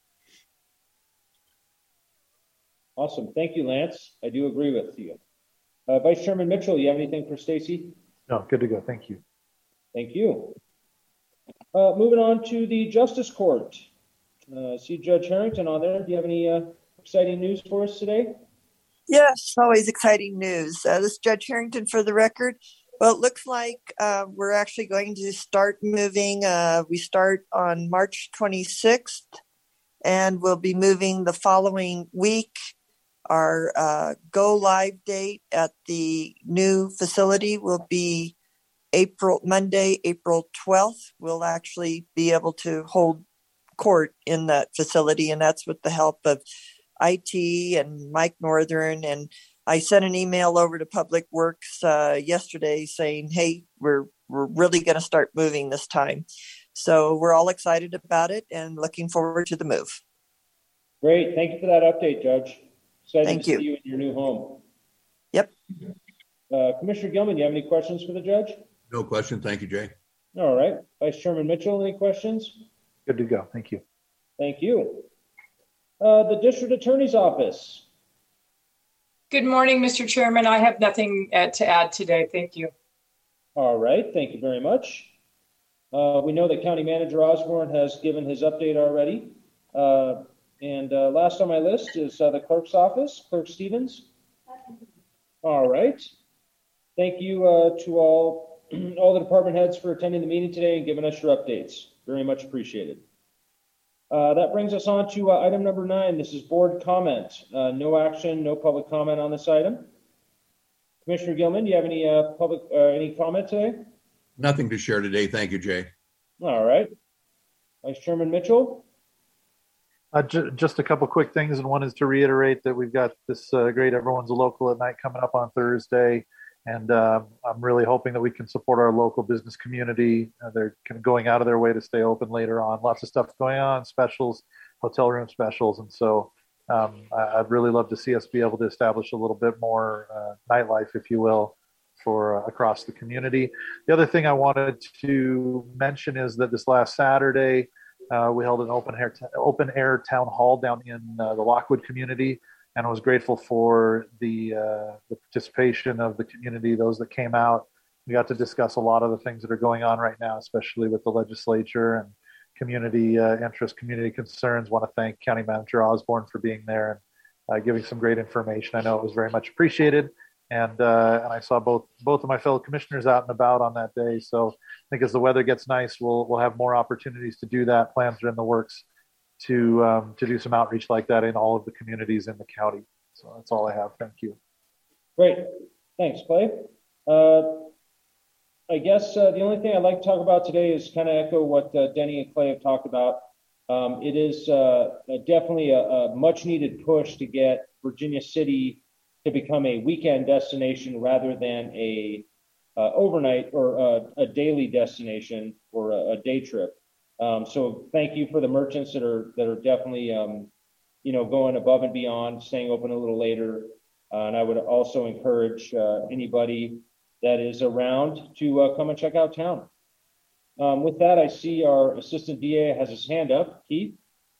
Awesome. Thank you, Lance. I do agree with you. Uh, Vice Chairman Mitchell, you have anything for Stacy? No, good to go. Thank you. Thank you. Uh, moving on to the Justice Court. Uh, see Judge Harrington on there. Do you have any uh, exciting news for us today? Yes, always exciting news. Uh, this is Judge Harrington for the record. Well, it looks like uh, we're actually going to start moving. Uh, we start on March twenty-sixth, and we'll be moving the following week. Our uh, go live date at the new facility will be April, Monday, April twelfth. We'll actually be able to hold court in that facility, and that's with the help of I T and Mike Northern. And I sent an email over to Public Works uh, yesterday saying, hey, we're we're really going to start moving this time. So we're all excited about it and looking forward to the move. Great. Thank you for that update, Judge. Excited Thank to you. see you in your new home. Yep. Uh, Commissioner Gilman, do you have any questions for the judge? No question. Thank you, Jay. All right. Vice Chairman Mitchell, any questions? Good to go. Thank you. Thank you. Uh, the District Attorney's Office. Good morning, Mister Chairman. I have nothing uh, to add today. Thank you. All right. Thank you very much. Uh, we know that County Manager Osborne has given his update already. Uh, and uh, last on my list is uh, the Clerk's Office, Clerk Stevens. All right. Thank you uh, to all, all the department heads for attending the meeting today and giving us your updates. Very much appreciated. Uh, that brings us on to uh, item number nine. This is board comment. Uh, no action, no public comment on this item. Commissioner Gilman, do you have any uh, public, uh, any comment today? Nothing to share today. Thank you, Jay. All right. Vice Chairman Mitchell. Uh, ju- just a couple quick things, and one is to reiterate that we've got this uh, great Everyone's a Local at Night coming up on Thursday, and uh, I'm really hoping that we can support our local business community. Uh, they're kind of going out of their way to stay open later on. Lots of stuff going on, specials, hotel room specials, and so um, I- I'd really love to see us be able to establish a little bit more uh, nightlife, if you will, for uh, across the community. The other thing I wanted to mention is that this last Saturday, Uh, we held an open air, t- open air town hall down in uh, the Lockwood community, and I was grateful for the, uh, the participation of the community, those that came out. We got to discuss a lot of the things that are going on right now, especially with the legislature and community uh, interest, community concerns. Want to thank County Manager Osborne for being there and uh, giving some great information. I know it was very much appreciated. And uh, and I saw both both of my fellow commissioners out and about on that day. So I think as the weather gets nice, we'll we'll have more opportunities to do that. Plans are in the works to um, to do some outreach like that in all of the communities in the county. So that's all I have. Thank you. Great, thanks, Clay. Uh, I guess uh, the only thing I'd like to talk about today is kind of echo what uh, Denny and Clay have talked about. Um, it is uh, definitely a, a much needed push to get Virginia City to become a weekend destination rather than a uh, overnight or a, a daily destination or a, a day trip. Um, so thank you for the merchants that are that are definitely um, you know going above and beyond, staying open a little later. Uh, and I would also encourage uh, anybody that is around to uh, come and check out town. Um, with that, I see our Assistant D A has his hand up. Keith?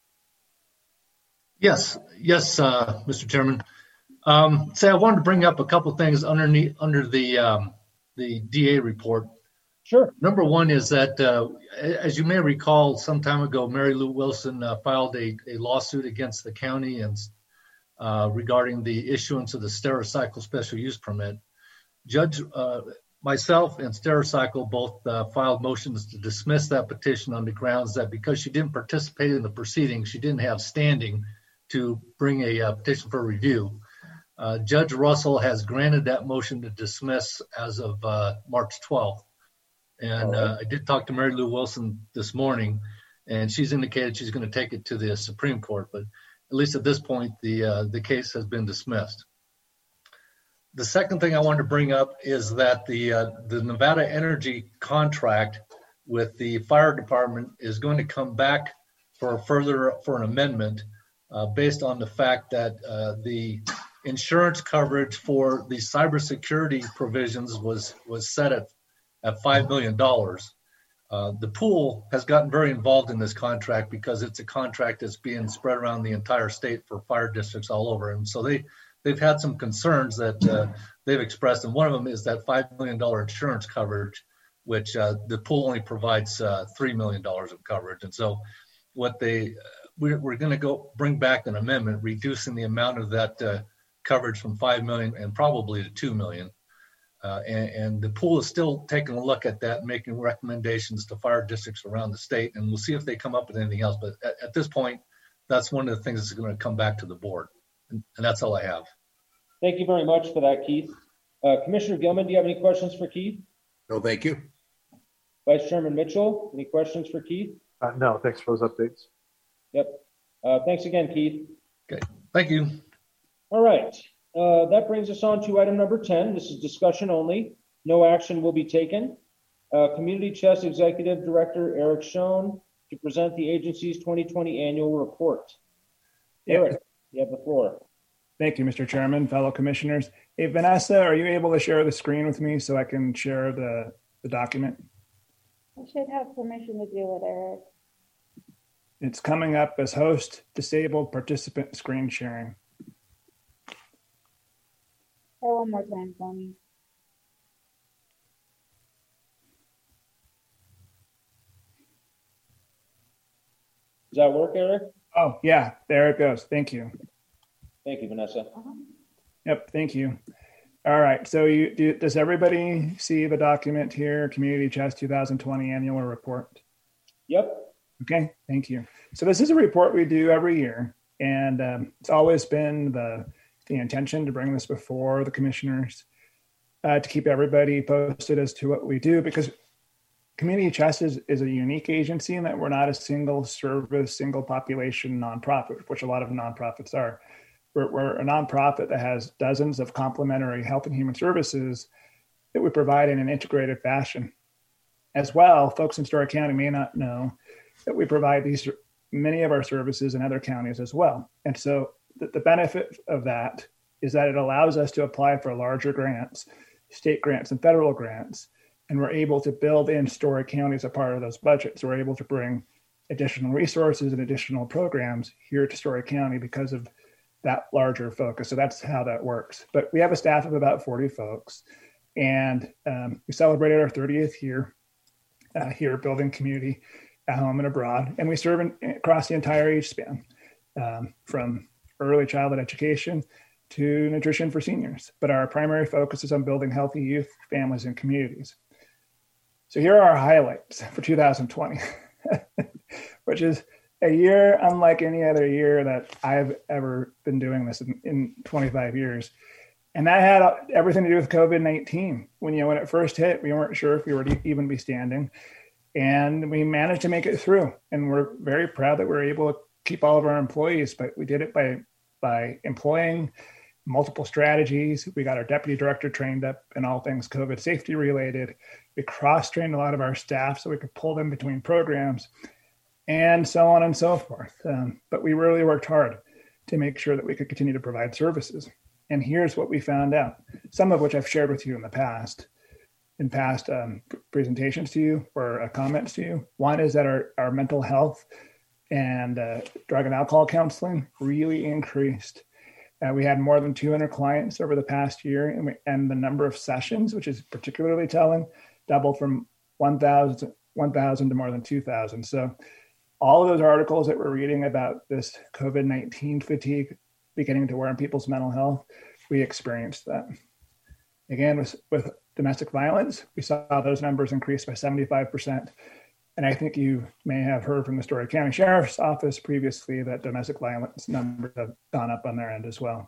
Yes, yes, uh, Mister Chairman. Um, say I wanted to bring up a couple of things underneath under the um, the D A report. Sure. Number one is that, uh, as you may recall, some time ago, Mary Lou Wilson uh, filed a, a lawsuit against the county and uh, regarding the issuance of the Stericycle special use permit. Judge, uh, myself and Stericycle both uh, filed motions to dismiss that petition on the grounds that because she didn't participate in the proceedings, she didn't have standing to bring a uh, petition for review. Uh, Judge Russell has granted that motion to dismiss as of uh, March twelfth. And right. uh, I did talk to Mary Lou Wilson this morning, and she's indicated she's going to take it to the Supreme Court. But at least at this point, the uh, the case has been dismissed. The second thing I wanted to bring up is that the uh, the Nevada Energy contract with the fire department is going to come back for a further for an amendment uh, based on the fact that uh, the insurance coverage for the cybersecurity provisions was was set at at five million dollars. Uh, the pool has gotten very involved in this contract because it's a contract that's being spread around the entire state for fire districts all over. And so they, they've had some concerns that uh, they've expressed. And one of them is that five million dollars insurance coverage, which uh, the pool only provides uh, three million dollars of coverage. And so what they, uh, we're, we're going to go bring back an amendment, reducing the amount of that uh, coverage from five million dollars and probably to two million dollars. Uh, and, and the pool is still taking a look at that, making recommendations to fire districts around the state, and we'll see if they come up with anything else. But at, at this point, that's one of the things that's going to come back to the board, and, and that's all I have. Thank you very much for that, Keith. Uh, Commissioner Gilman, do you have any questions for Keith? No, thank you. Vice Chairman Mitchell, any questions for Keith? Uh, no, thanks for those updates. Yep. Uh, thanks again, Keith. Okay, thank you. All right. Uh, that brings us on to item number ten. This is discussion only. No action will be taken. Uh, Community Chest Executive Director Eric Schoen to present the agency's twenty twenty annual report. Eric, yeah. You have the floor. Thank you, Mister Chairman, fellow commissioners. Hey, Vanessa, are you able to share the screen with me so I can share the, the document? I should have permission to do it, Eric. It's coming up as host, disabled participant screen sharing. Try one more time for me. Does that work, Eric? Oh, yeah, there it goes. Thank you. Thank you, Vanessa. Uh-huh. Yep, thank you. All right, so you do, does everybody see the document here, Community Chest twenty twenty Annual Report? Yep. Okay, thank you. So this is a report we do every year, and um, it's always been the, the intention to bring this before the commissioners uh, to keep everybody posted as to what we do, because Community Chest is, is a unique agency in that we're not a single service, single population nonprofit, which a lot of nonprofits are. We're, we're a nonprofit that has dozens of complementary health and human services that we provide in an integrated fashion. As well, folks in Story County may not know that we provide these many of our services in other counties as well. And so the, the benefit of that is that it allows us to apply for larger grants, state grants and federal grants, and we're able to build in Story County as a part of those budgets. We're able to bring additional resources and additional programs here to Story County because of that larger focus. So that's how that works. But we have a staff of about forty folks, and um, we celebrated our thirtieth year uh, here building community. at home and abroad. And we serve in, across the entire age span, um, from early childhood education to nutrition for seniors. But our primary focus is on building healthy youth, families, and communities. So here are our highlights for two thousand twenty, which is a year unlike any other year that I've ever been doing this in, in twenty-five years. And that had everything to do with COVID nineteen. When, you know, when it first hit, we weren't sure if we would even be standing. And we managed to make it through. And we're very proud that we were able to keep all of our employees, but we did it by, by employing multiple strategies. We got our deputy director trained up in all things COVID safety related. We cross-trained a lot of our staff so we could pull them between programs, and so on and so forth. Um, but we really worked hard to make sure that we could continue to provide services. And here's what we found out, some of which I've shared with you in the past, in past um, presentations to you or uh, comments to you. One is that our, our mental health and uh, drug and alcohol counseling really increased. Uh, we had more than two hundred clients over the past year, and, we, and the number of sessions, which is particularly telling, doubled from one thousand to more than two thousand. So all of those articles that we're reading about this COVID nineteen fatigue beginning to wear on people's mental health, we experienced that. Again, with, with domestic violence, we saw those numbers increase by seventy-five percent. And I think you may have heard from the Story County Sheriff's Office previously that domestic violence numbers have gone up on their end as well.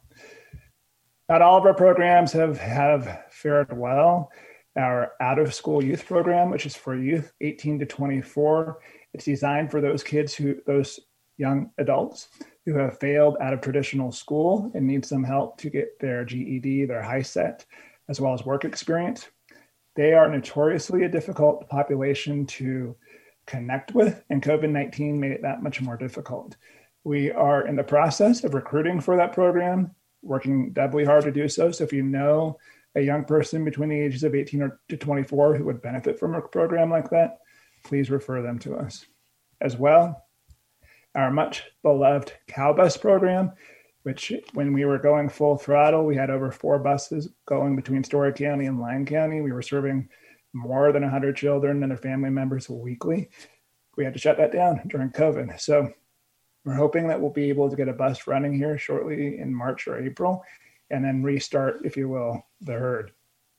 Not all of our programs have, have fared well. Our out-of-school youth program, which is for youth eighteen to twenty-four, it's designed for those kids who, those young adults who have failed out of traditional school and need some help to get their G E D, their high set, as well as work experience. They are notoriously a difficult population to connect with, and COVID nineteen made it that much more difficult. We are in the process of recruiting for that program, working doubly hard to do so. So if you know a young person between the ages of eighteen to twenty-four who would benefit from a program like that, please refer them to us. As well, our much beloved CowBus program, which when we were going full throttle, we had over four buses going between Story County and Lyon County. We were serving more than one hundred children and their family members weekly. We had to shut that down during COVID. So we're hoping that we'll be able to get a bus running here shortly in March or April, and then restart, if you will, the herd.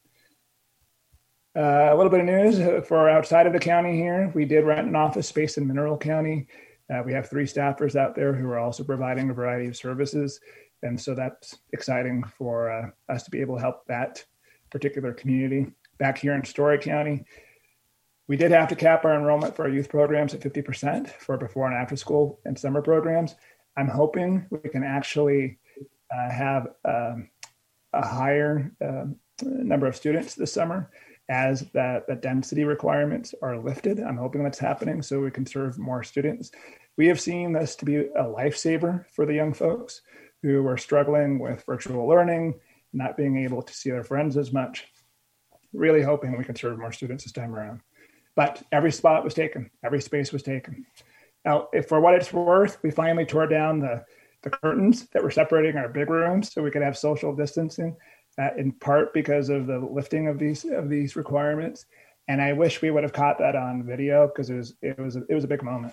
Uh, a little bit of news for outside of the county here. We did rent an office space in Mineral County. Uh, we have three staffers out there who are also providing a variety of services. And so that's exciting for uh, us to be able to help that particular community. Back here in Story County, we did have to cap our enrollment for our youth programs at fifty percent for before and after school and summer programs. I'm hoping we can actually uh, have um, a higher uh, number of students this summer as that the density requirements are lifted. I'm hoping that's happening so we can serve more students. We have seen this to be a lifesaver for the young folks who are struggling with virtual learning, not being able to see their friends as much. Really hoping we can serve more students this time around. But every spot was taken, every space was taken. Now, if for what it's worth, we finally tore down the, the curtains that were separating our big rooms so we could have social distancing, uh, in part because of the lifting of these of these requirements. And I wish we would have caught that on video because it was it was a, it was a big moment.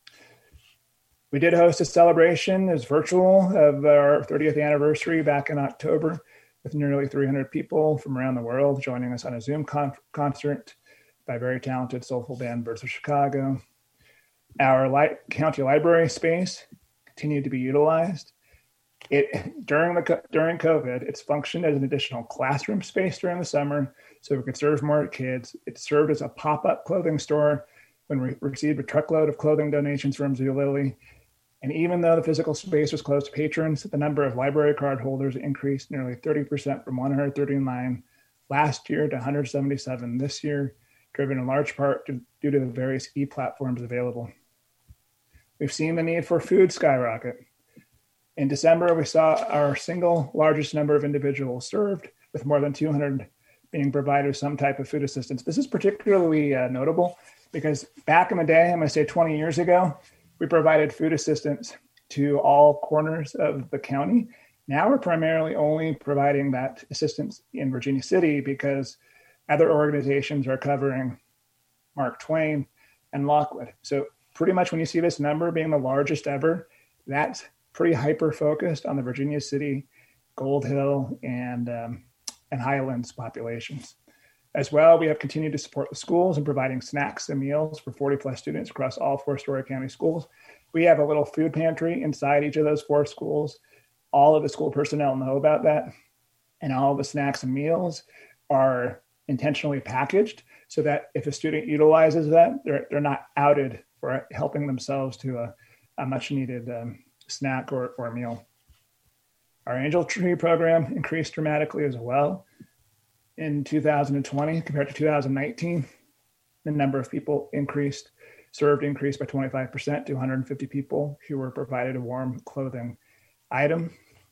We did host a celebration, it was virtual, of our thirtieth anniversary back in October, with nearly three hundred people from around the world joining us on a Zoom con- concert by very talented soulful band Birds of Chicago. Our li- county library space continued to be utilized. It during the during COVID, it's functioned as an additional classroom space during the summer, so we could serve more kids. It served as a pop-up clothing store when we received a truckload of clothing donations from Zulily. And even though the physical space was closed to patrons, the number of library card holders increased nearly thirty percent from one hundred thirty-nine last year to one hundred seventy-seven this year, driven in large part to, due to the various e-platforms available. We've seen the need for food skyrocket. In December, we saw our single largest number of individuals served, with more than two hundred being provided some type of food assistance. This is particularly uh, notable because back in the day, I'm going to say twenty years ago, we provided food assistance to all corners of the county. Now we're primarily only providing that assistance in Virginia City because other organizations are covering Mark Twain and Lockwood. So pretty much when you see this number being the largest ever, that's pretty hyper-focused on the Virginia City, Gold Hill, and, um, and Highlands populations. As well, we have continued to support the schools in providing snacks and meals for forty plus students across all four Story County schools. We have a little food pantry inside each of those four schools. All of the school personnel know about that. And all of the snacks and meals are intentionally packaged so that if a student utilizes that, they're, they're not outed for helping themselves to a, a much needed um, snack or, or meal. Our Angel Tree program increased dramatically as well. In two thousand twenty compared to two thousand nineteen, the number of people increased, served increased by twenty-five percent to one hundred fifty people who were provided a warm clothing item.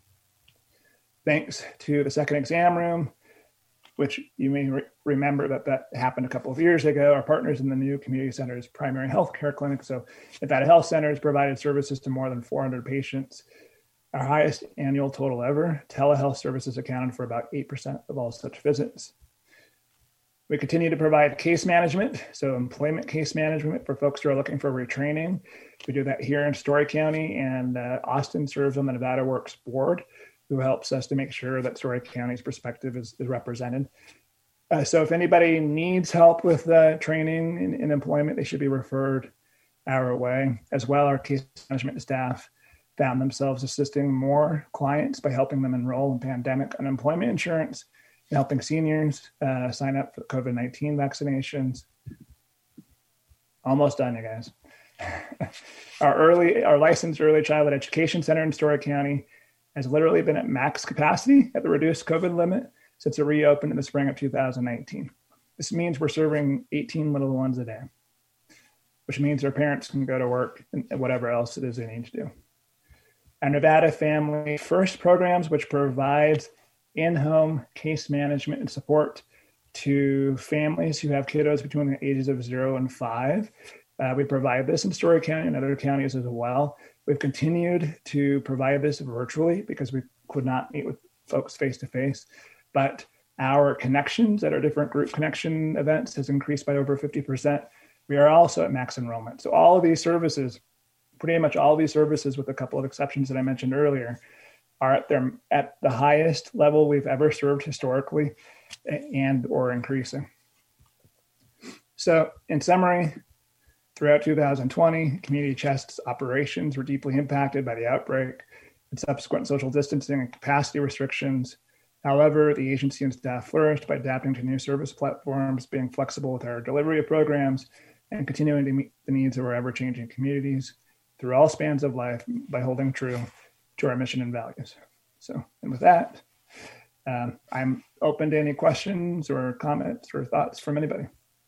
Thanks to the second exam room, which you may re- remember that that happened a couple of years ago, our partners in the new community center's primary health care clinic. So Nevada Health Centers provided services to more than four hundred patients. Our highest annual total ever. Telehealth services accounted for about eight percent of all such visits. We continue to provide case management, so employment case management for folks who are looking for retraining. We do that here in Story County, and uh, Austin serves on the Nevada Works Board, who helps us to make sure that Story County's perspective is, is represented. Uh, so if anybody needs help with uh, training in, in employment, they should be referred our way. As well, our case management staff found themselves assisting more clients by helping them enroll in pandemic unemployment insurance and helping seniors uh, sign up for COVID nineteen vaccinations. Almost done, you guys. Our early, our licensed early childhood education center in Story County has literally been at max capacity at the reduced COVID limit since it reopened in the spring of two thousand nineteen. This means we're serving eighteen little ones a day, which means their parents can go to work and whatever else it is they need to do. Our Nevada Family First programs, which provides in-home case management and support to families who have kiddos between the ages of zero and five. Uh, we provide this in Story County and other counties as well. We've continued to provide this virtually because we could not meet with folks face-to-face, but our connections at our different group connection events has increased by over fifty percent. We are also at max enrollment. So all of these services, pretty much all of these services with a couple of exceptions that I mentioned earlier, are at their at the highest level we've ever served historically and or increasing. So in summary, throughout two thousand twenty, Community Chest's operations were deeply impacted by the outbreak and subsequent social distancing and capacity restrictions. However, the agency and staff flourished by adapting to new service platforms, being flexible with our delivery of programs, and continuing to meet the needs of our ever-changing communities through all spans of life by holding true to our mission and values. So, and with that, um, I'm open to any questions or comments or thoughts from anybody.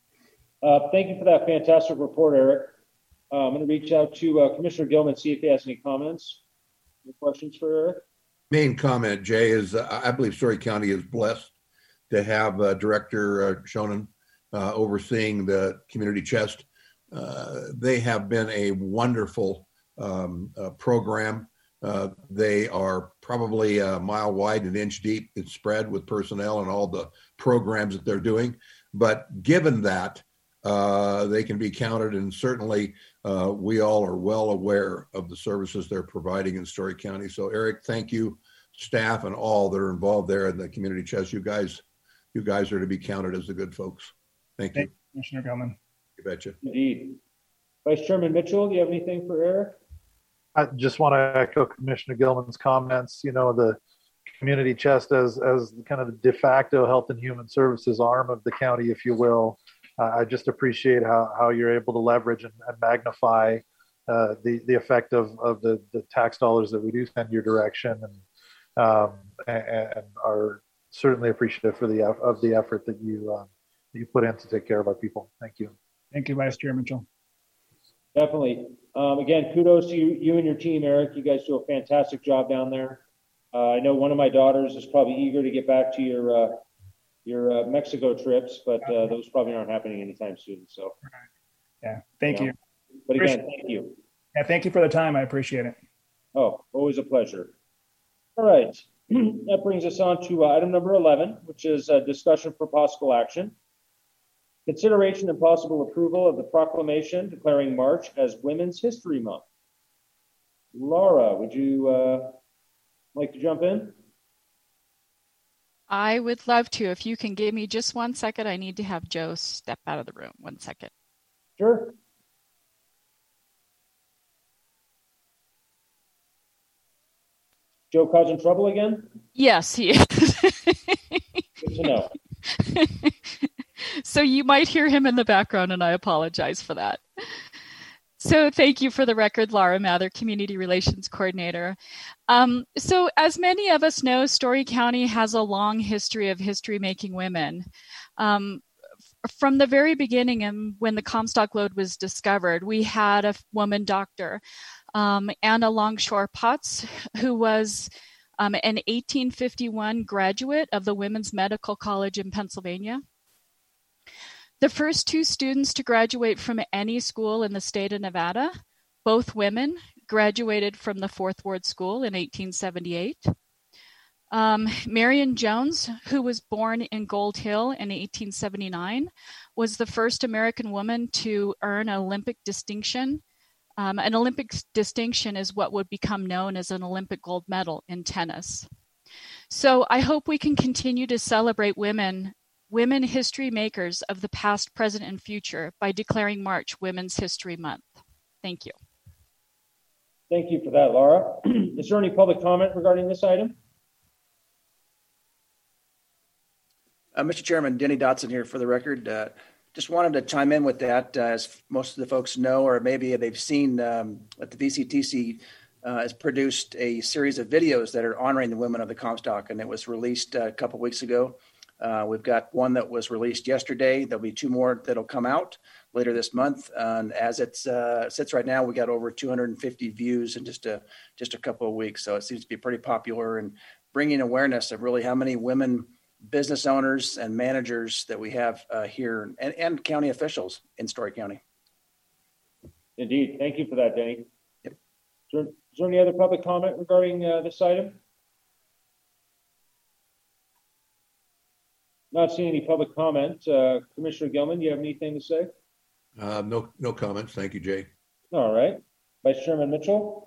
Uh, thank you for that fantastic report, Eric. Uh, I'm going to reach out to uh, Commissioner Gilman, see if he has any comments. Any questions for Eric? Main comment, Jay, is uh, I believe Story County is blessed to have uh, Director uh, Shonen uh, overseeing the Community Chest. Uh, they have been a wonderful um, uh, program. Uh, they are probably a mile wide and inch deep in spread with personnel and all the programs that they're doing. But given that, uh, they can be counted, and certainly uh, we all are well aware of the services they're providing in Story County. So Eric, thank you, staff and all that are involved there in the Community Chest. You guys, you guys are to be counted as the good folks. Thank you. Thank you, Commissioner Gilman. You betcha. Indeed. Vice Chairman Mitchell, do you have anything for Eric? I just want to echo Commissioner Gilman's comments. You know, the Community Chest as as kind of the de facto health and human services arm of the county, if you will. Uh, I just appreciate how, how you're able to leverage and, and magnify uh, the the effect of, of the, the tax dollars that we do send your direction, and um, and, and are certainly appreciative for the of the effort that you uh, you put in to take care of our people. Thank you. Thank you, Vice Chair Mitchell. Definitely. Um, again, kudos to you, you and your team, Eric. You guys do a fantastic job down there. Uh, I know one of my daughters is probably eager to get back to your uh, your uh, Mexico trips, but uh, those probably aren't happening anytime soon. So, yeah, thank you. you. But again, thank you. Yeah, thank you for the time. I appreciate it. Oh, always a pleasure. All right. That brings us on to uh, item number eleven, which is a discussion for possible action. Consideration and possible approval of the proclamation declaring March as Women's History Month. Laura, would you uh, like to jump in? I would love to. If you can give me just one second, I need to have Joe step out of the room. One second. Sure. Joe causing trouble again? Yes, he is. Good to know. So you might hear him in the background, and I apologize for that. So thank you for the record, Laura Mather, Community Relations Coordinator. Um, so as many of us know, Story County has a long history of history-making women. Um, from the very beginning, and when the Comstock lode was discovered, we had a woman doctor, um, Anna Longshore Potts, who was um, an eighteen fifty-one graduate of the Women's Medical College in Pennsylvania. The first two students to graduate from any school in the state of Nevada, both women, graduated from the Fourth Ward School in eighteen seventy-eight. Um, Marion Jones, who was born in Gold Hill in eighteen seventy-nine, was the first American woman to earn an Olympic distinction. Um, an Olympic distinction is what would become known as an Olympic gold medal in tennis. So I hope we can continue to celebrate women women history makers of the past, present, and future by declaring March Women's History Month. Thank you. Thank you for that, Laura. Is there any public comment regarding this item? Uh, Mister Chairman, Denny Dotson here for the record. Uh, just wanted to chime in with that. Uh, as most of the folks know, or maybe they've seen um, that the V C T C uh, has produced a series of videos that are honoring the women of the Comstock, and it was released uh, a couple weeks ago. Uh, we've got one that was released yesterday. There'll be two more that'll come out later this month. And as it uh, sits right now, we got over two hundred fifty views in just a just a couple of weeks. So it seems to be pretty popular and bringing awareness of really how many women business owners and managers that we have uh, here and, and county officials in Story County. Indeed. Thank you for that, Denny. Yep. Is, there, is there any other public comment regarding uh, this item? Not seeing any public comment. Uh, Commissioner Gilman, do you have anything to say? Uh, no, no comments. Thank you, Jay. All right. Vice Chairman Mitchell?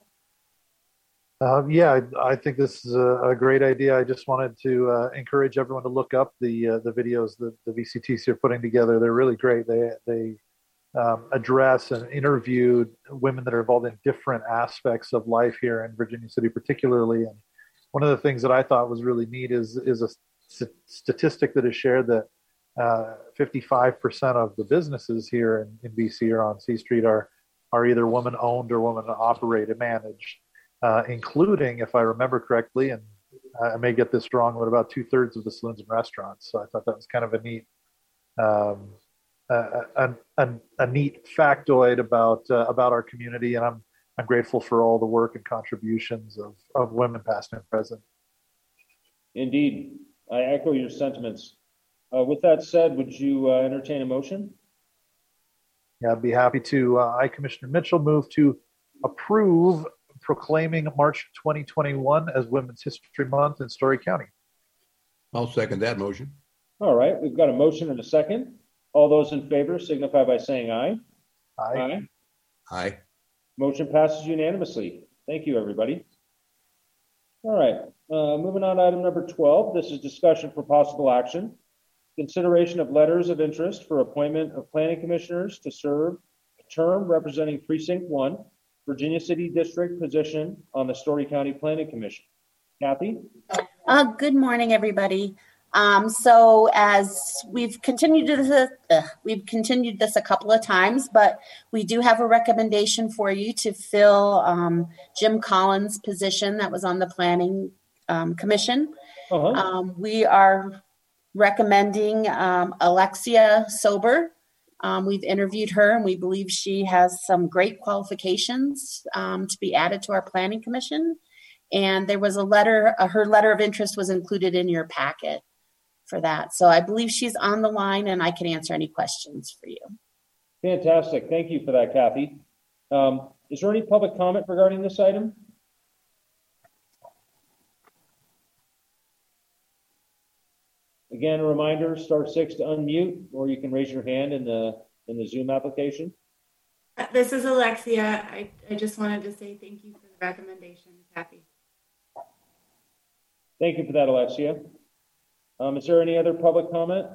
Uh, yeah, I, I think this is a, a great idea. I just wanted to uh, encourage everyone to look up the uh, the videos that the V C T C are putting together. They're really great. They they um, address and interviewed women that are involved in different aspects of life here in Virginia City, particularly. And one of the things that I thought was really neat is is a st- statistic that is shared that uh, fifty-five percent of the businesses here in, in B C or on C Street are are either woman owned or woman operated, managed. Uh, including, if I remember correctly, and I may get this wrong, but about two thirds of the saloons and restaurants. So I thought that was kind of a neat, um, a, a, a, a neat factoid about uh, about our community, and I'm I'm grateful for all the work and contributions of of women, past and present. Indeed, I echo your sentiments. Uh, with that said, would you uh, entertain a motion? Yeah, I'd be happy to. Uh, I, Commissioner Mitchell, move to approve proclaiming March twenty twenty-one as Women's History Month in Story County. I'll second that motion. All right, we've got a motion and a second. All those in favor signify by saying aye. Aye. Aye. Aye. Motion passes unanimously. Thank you, everybody. All right, uh, moving on to item number twelve. This is discussion for possible action. Consideration of letters of interest for appointment of planning commissioners to serve a term representing Precinct one, Virginia City District position on the Story County Planning Commission. Kathy? Uh, good morning, everybody. Um, so as we've continued this, uh, we've continued this a couple of times, but we do have a recommendation for you to fill um, Jim Collins' position that was on the Planning um, Commission. Uh-huh. Um, we are recommending um, Alexia Sober. Um, we've interviewed her, and we believe she has some great qualifications um, to be added to our Planning Commission. And there was a letter, uh, her letter of interest was included in your packet for that. So I believe she's on the line, and I can answer any questions for you. Fantastic. Thank you for that, Kathy. Um, is there any public comment regarding this item? Again, a reminder, star six to unmute, or you can raise your hand in the in the Zoom application. This is Alexia. I, I just wanted to say thank you for the recommendation, Kathy. Thank you for that, Alexia. Um, is there any other public comment?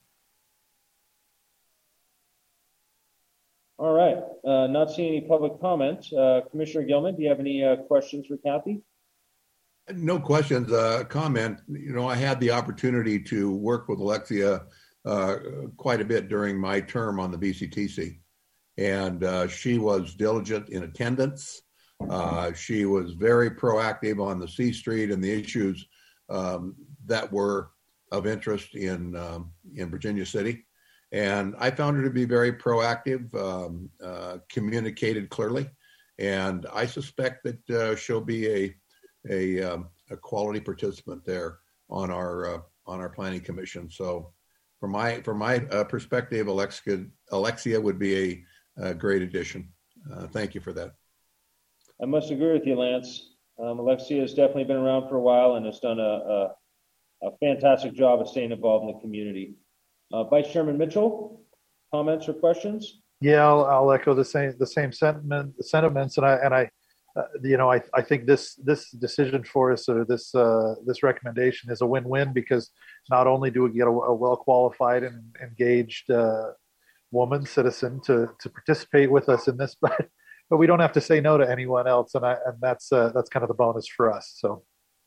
All right, uh, not seeing any public comment. Uh, Commissioner Gilman, do you have any uh, questions for Kathy? No questions. Uh, comment. You know, I had the opportunity to work with Alexia uh, quite a bit during my term on the V C T C, and uh, she was diligent in attendance. Uh, she was very proactive on the C Street and the issues um, that were of interest in um, in Virginia City, and I found her to be very proactive, um, uh, communicated clearly, and I suspect that uh, she'll be a a, um, a quality participant there on our uh, on our planning commission. So, from my from my uh, perspective, Alexia Alexia would be a, a great addition. Uh, thank you for that. I must agree with you, Lance. Um, Alexia has definitely been around for a while and has done a, a, a fantastic job of staying involved in the community. Uh, Vice Chairman Mitchell, comments or questions? Yeah, I'll, I'll echo the same the same sentiment sentiments, and I and I. Uh, you know, I, I think this this decision for us, or this uh, this recommendation, is a win-win, because not only do we get a, a well-qualified and engaged uh, woman citizen to to participate with us in this, but but we don't have to say no to anyone else, and I and that's uh, that's kind of the bonus for us. So,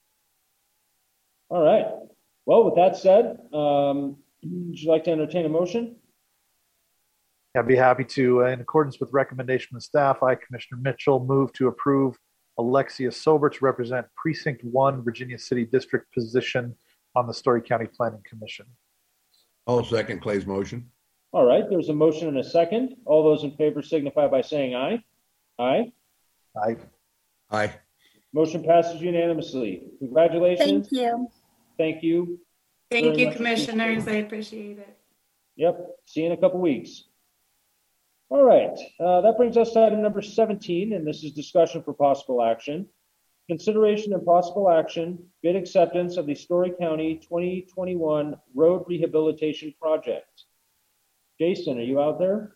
all right. Well, with that said, um, would you like to entertain a motion? I'd be happy to. Uh, in accordance with recommendation of staff, I, Commissioner Mitchell, move to approve Alexia Sober to represent Precinct one Virginia City District position on the Story County Planning Commission. I'll second Clay's motion. All right, there's a motion and a second. All those in favor signify by saying aye. Aye. Aye. Aye. Motion passes unanimously. Congratulations. Thank you. Thank you. Thank very you, much. commissioners. I appreciate it. Yep. See you in a couple weeks. All right, uh, that brings us to item number seventeen, and this is discussion for possible action. Consideration and possible action, bid acceptance of the Story County twenty twenty-one Road Rehabilitation Project. Jason, are you out there?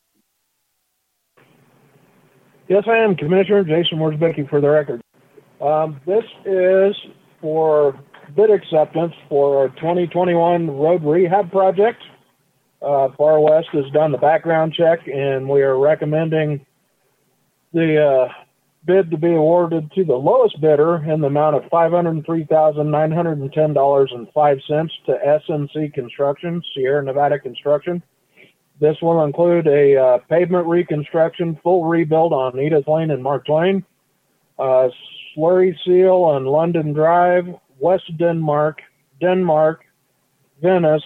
Yes, I am, Commissioner. Jason Worsbicky for the record. Um, this is for bid acceptance for our twenty twenty-one road rehab project. Uh, Far West has done the background check, and we are recommending the uh, bid to be awarded to the lowest bidder in the amount of five hundred three thousand nine hundred ten dollars and five cents to S N C Construction, Sierra Nevada Construction. This will include a uh, pavement reconstruction, full rebuild on Edith Lane and Mark Twain, uh, slurry seal on London Drive, West Denmark, Denmark, Venice,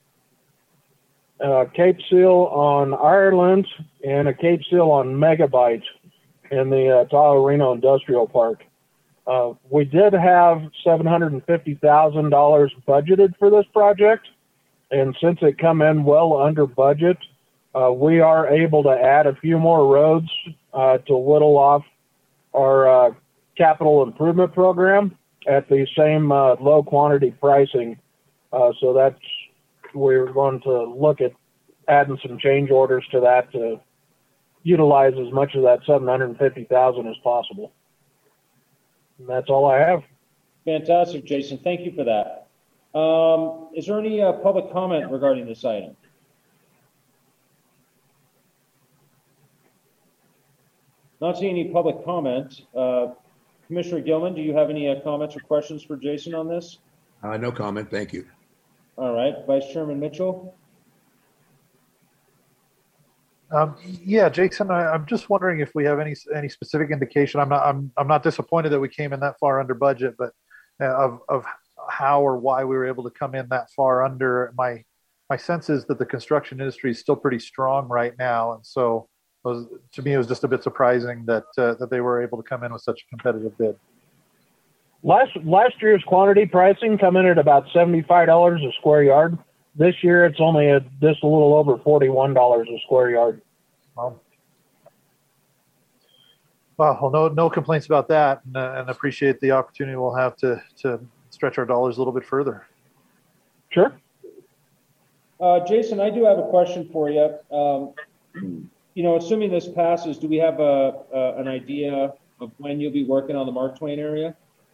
Uh, Cape Seal on Ireland, and a Cape Seal on Megabyte in the uh, Tahoe Reno Industrial Park. Uh, we did have seven hundred fifty thousand dollars budgeted for this project, and since it come in well under budget, uh, we are able to add a few more roads uh, to whittle off our uh, capital improvement program at the same uh, low quantity pricing. Uh, so that's we're going to look at adding some change orders to that to utilize as much of that seven hundred fifty thousand dollars as possible. And that's all I have. Fantastic, Jason. Thank you for that. Um, is there any uh, public comment regarding this item? Not seeing any public comment. Uh, Commissioner Gilman, do you have any uh, comments or questions for Jason on this? Uh, no comment. Thank you. All right, Vice Chairman Mitchell. Um, yeah, Jason, I, I'm just wondering if we have any any specific indication. I'm not I'm I'm not disappointed that we came in that far under budget, but uh, of of how or why we were able to come in that far under. My my sense is that the construction industry is still pretty strong right now, and so it was, to me it was just a bit surprising that uh, that they were able to come in with such a competitive bid. Last last year's quantity pricing come in at about seventy-five dollars a square yard. This year it's only a, just a little over forty-one dollars a square yard. Well, well, no no complaints about that, and, uh, and appreciate the opportunity we'll have to to stretch our dollars a little bit further. Sure. Uh, Jason, I do have a question for you. Um, you know, assuming this passes, do we have a, a an idea of when you'll be working on the Mark Twain area?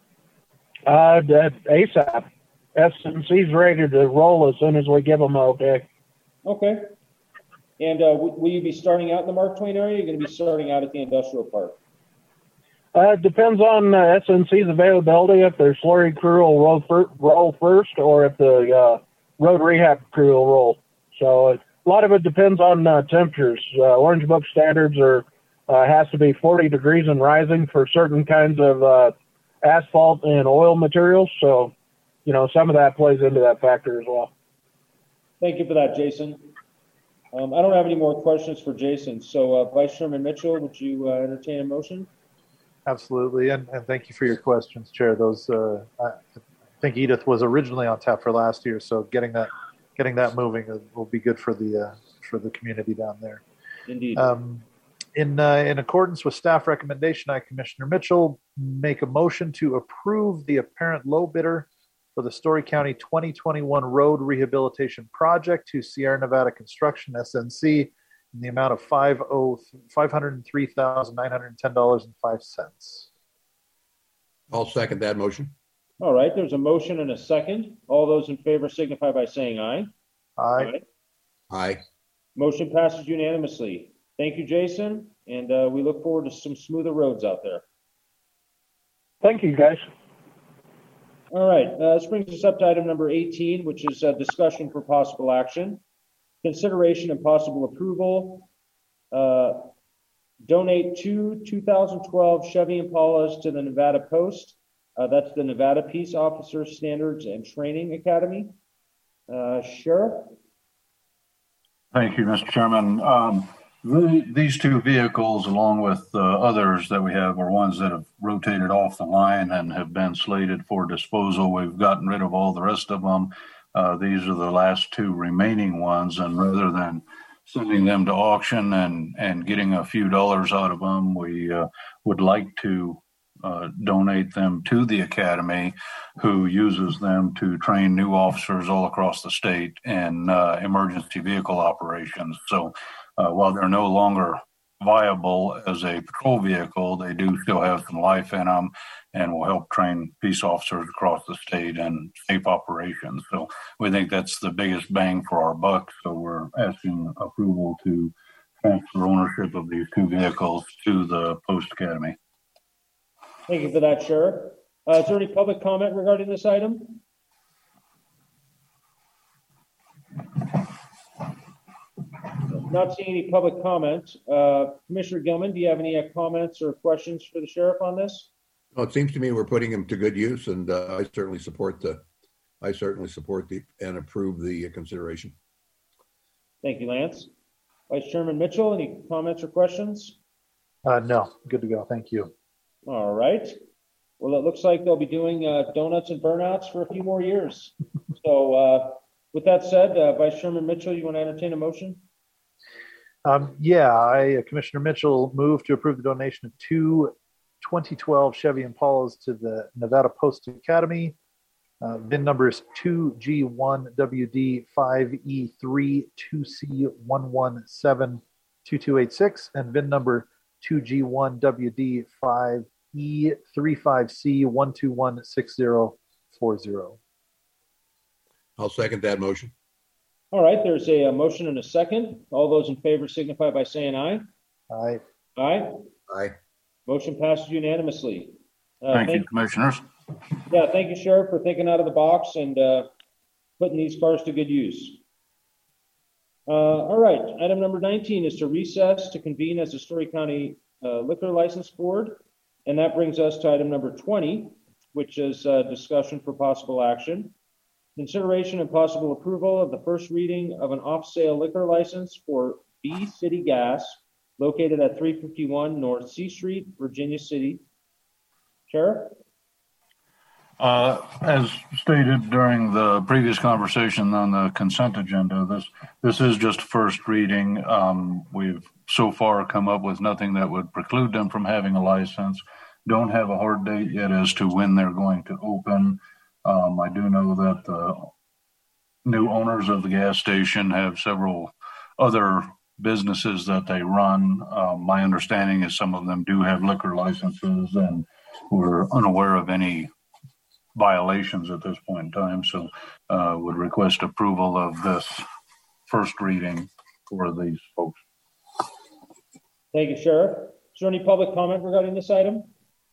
Uh, that ASAP. S N C's ready to roll as soon as we give them okay. Okay. And uh, w- will you be starting out in the Mark Twain area? Or are you going to be starting out at the industrial park? Uh, it depends on uh, S N C's availability. If their slurry crew will roll, fir- roll first, or if the uh, road rehab crew will roll. So uh, a lot of it depends on uh, temperatures. Uh, Orange Book standards are uh, has to be forty degrees and rising for certain kinds of uh, asphalt and oil materials. So, you know, some of that plays into that factor as well. Thank you for that, Jason. Um, I don't have any more questions for Jason. So, uh, Vice Chairman Mitchell, would you uh, entertain a motion? Absolutely, and, and thank you for your questions, Chair. Those uh, I think Edith was originally on tap for last year, so getting that getting that moving will be good for the uh, for the community down there. Indeed. Um, in uh, in accordance with staff recommendation, I, Commissioner Mitchell, make a motion to approve the apparent low bidder for the Story County twenty twenty-one road rehabilitation project to Sierra Nevada Construction S N C in the amount of five hundred three thousand nine hundred ten dollars and five cents. I'll second that motion. All right, there's a motion and a second. All those in favor signify by saying aye. Aye. Aye. Motion passes unanimously. Thank you, Jason, and uh, we look forward to some smoother roads out there. Thank you, guys. All right, uh, this brings us up to item number eighteen, which is a discussion for possible action. Consideration and possible approval. Uh, donate two two thousand twelve Chevy Impalas to the Nevada Post. Uh, that's the Nevada Peace Officer Standards and Training Academy. Uh, Sheriff? Thank you, Mister Chairman. Um, the, these two vehicles, along with uh, others that we have, are ones that have rotated off the line and have been slated for disposal. We've gotten rid of all the rest of them. Uh, these are the last two remaining ones, and rather than sending them to auction and, and getting a few dollars out of them, we uh, would like to uh, donate them to the Academy, who uses them to train new officers all across the state in uh, emergency vehicle operations. So uh, while they're no longer viable as a patrol vehicle, they do still have some life in them and will help train peace officers across the state in safe operations. So we think that's the biggest bang for our buck. So we're asking approval to transfer ownership of these two vehicles to the Post Academy. Thank you for that, Sheriff. Uh, is there any public comment regarding this item? Not seeing any public comment. Uh, Commissioner Gilman, do you have any uh, comments or questions for the sheriff on this? Well, it seems to me we're putting them to good use, and uh, I certainly support the, I certainly support the and approve the uh, consideration. Thank you, Lance. Vice Chairman Mitchell, any comments or questions? Uh, no, good to go. Thank you. All right. Well, it looks like they'll be doing uh, donuts and burnouts for a few more years. So uh, with that said, uh, Vice Chairman Mitchell, you want to entertain a motion? Um, yeah, I, uh, Commissioner Mitchell, move to approve the donation of two twenty twelve Chevy Impalas to the Nevada Post Academy. Uh, V I N numbers two G one W D five E three two C one one seven two two eight six and V I N number two G one W D five E three five C one two one six zero four zero. I'll second that motion. All right, there's a, a motion and a second. All those in favor signify by saying aye. Aye. Aye. Aye. Motion passes unanimously. Uh, Thank, thank you, Commissioners. Yeah, thank you, Sheriff, for thinking out of the box and uh, putting these cars to good use. Uh, all right, item number nineteen is to recess to convene as the Story County uh, Liquor License Board. And that brings us to item number twenty, which is uh, discussion for possible action. Consideration and possible approval of the first reading of an off-sale liquor license for B City Gas located at three fifty-one North C Street, Virginia City. Sheriff? Uh, as stated during the previous conversation on the consent agenda, this this is just first reading. Um, we've so far come up with nothing that would preclude them from having a license. Don't have a hard date yet as to when they're going to open. Um, I do know that the new owners of the gas station have several other businesses that they run. Uh, my understanding is some of them do have liquor licenses, and we're unaware of any violations at this point in time. So uh, would request approval of this first reading for these folks. Thank you, Sheriff. Is there any public comment regarding this item?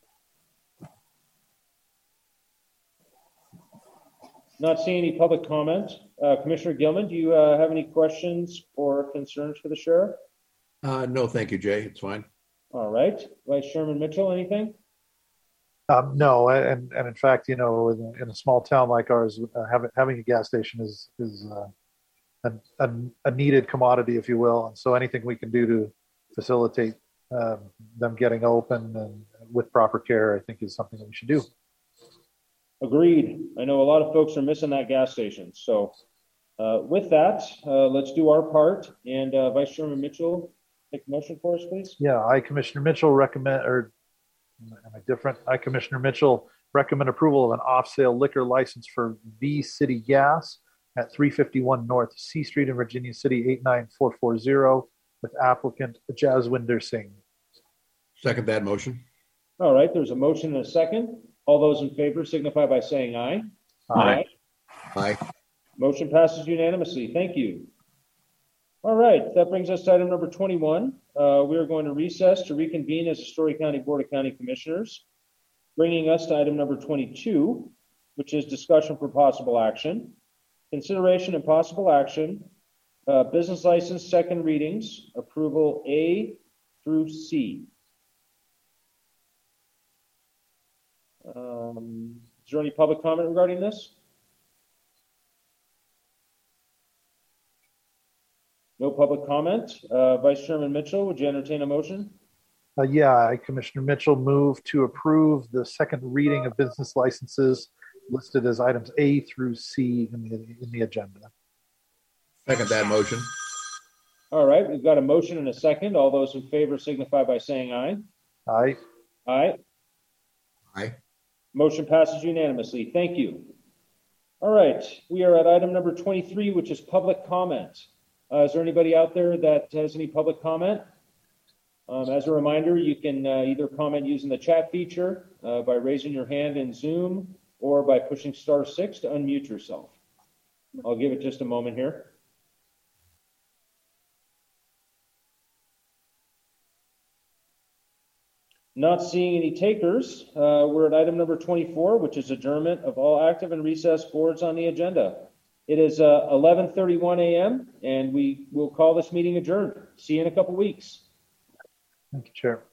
Not seeing any public comment. Uh, Commissioner Gilman, do you uh, have any questions or concerns for the sheriff? Uh, no, thank you, Jay. It's fine. All right. Vice Chairman Mitchell, anything? Um, no, and, and in fact, you know, in, in a small town like ours, uh, having, having a gas station is, is uh, a, a, a needed commodity, if you will. And so anything we can do to facilitate um, them getting open and with proper care, I think is something that we should do. Agreed. I know a lot of folks are missing that gas station. So uh, with that, uh, let's do our part. And uh, Vice Chairman Mitchell, take a motion for us, please. Yeah, I, Commissioner Mitchell, recommend, or am I different? I, Commissioner Mitchell, recommend approval of an off-sale liquor license for V City Gas at three fifty-one North C Street in Virginia City, eight nine four four zero, with applicant Jaswinder Singh. Second that motion. All right, there's a motion and a second. All those in favor signify by saying aye. Aye. Aye. Motion passes unanimously. Thank you. All right, that brings us to item number twenty-one. Uh, we are going to recess to reconvene as the Story County Board of County Commissioners, bringing us to item number twenty-two, which is discussion for possible action. Consideration and possible action, uh, business license second readings, approval A through C. Um, is there any public comment regarding this? No public comment. Uh, Vice Chairman Mitchell, would you entertain a motion? Uh, yeah, I, Commissioner Mitchell, move to approve the second reading of business licenses listed as items A through C in the, in the agenda. Second that motion. All right, we've got a motion and a second. All those in favor signify by saying aye. Aye. Aye. Aye. Motion passes unanimously. Thank you. All right, we are at item number twenty-three, which is public comment. Uh, is there anybody out there that has any public comment? Um, as a reminder, you can uh, either comment using the chat feature uh, by raising your hand in Zoom or by pushing star six to unmute yourself. I'll give it just a moment here. Not seeing any takers, uh, we're at item number twenty-four, which is adjournment of all active and recessed boards on the agenda. It is uh, eleven thirty-one a m and we will call this meeting adjourned. See you in a couple weeks. Thank you, Chair.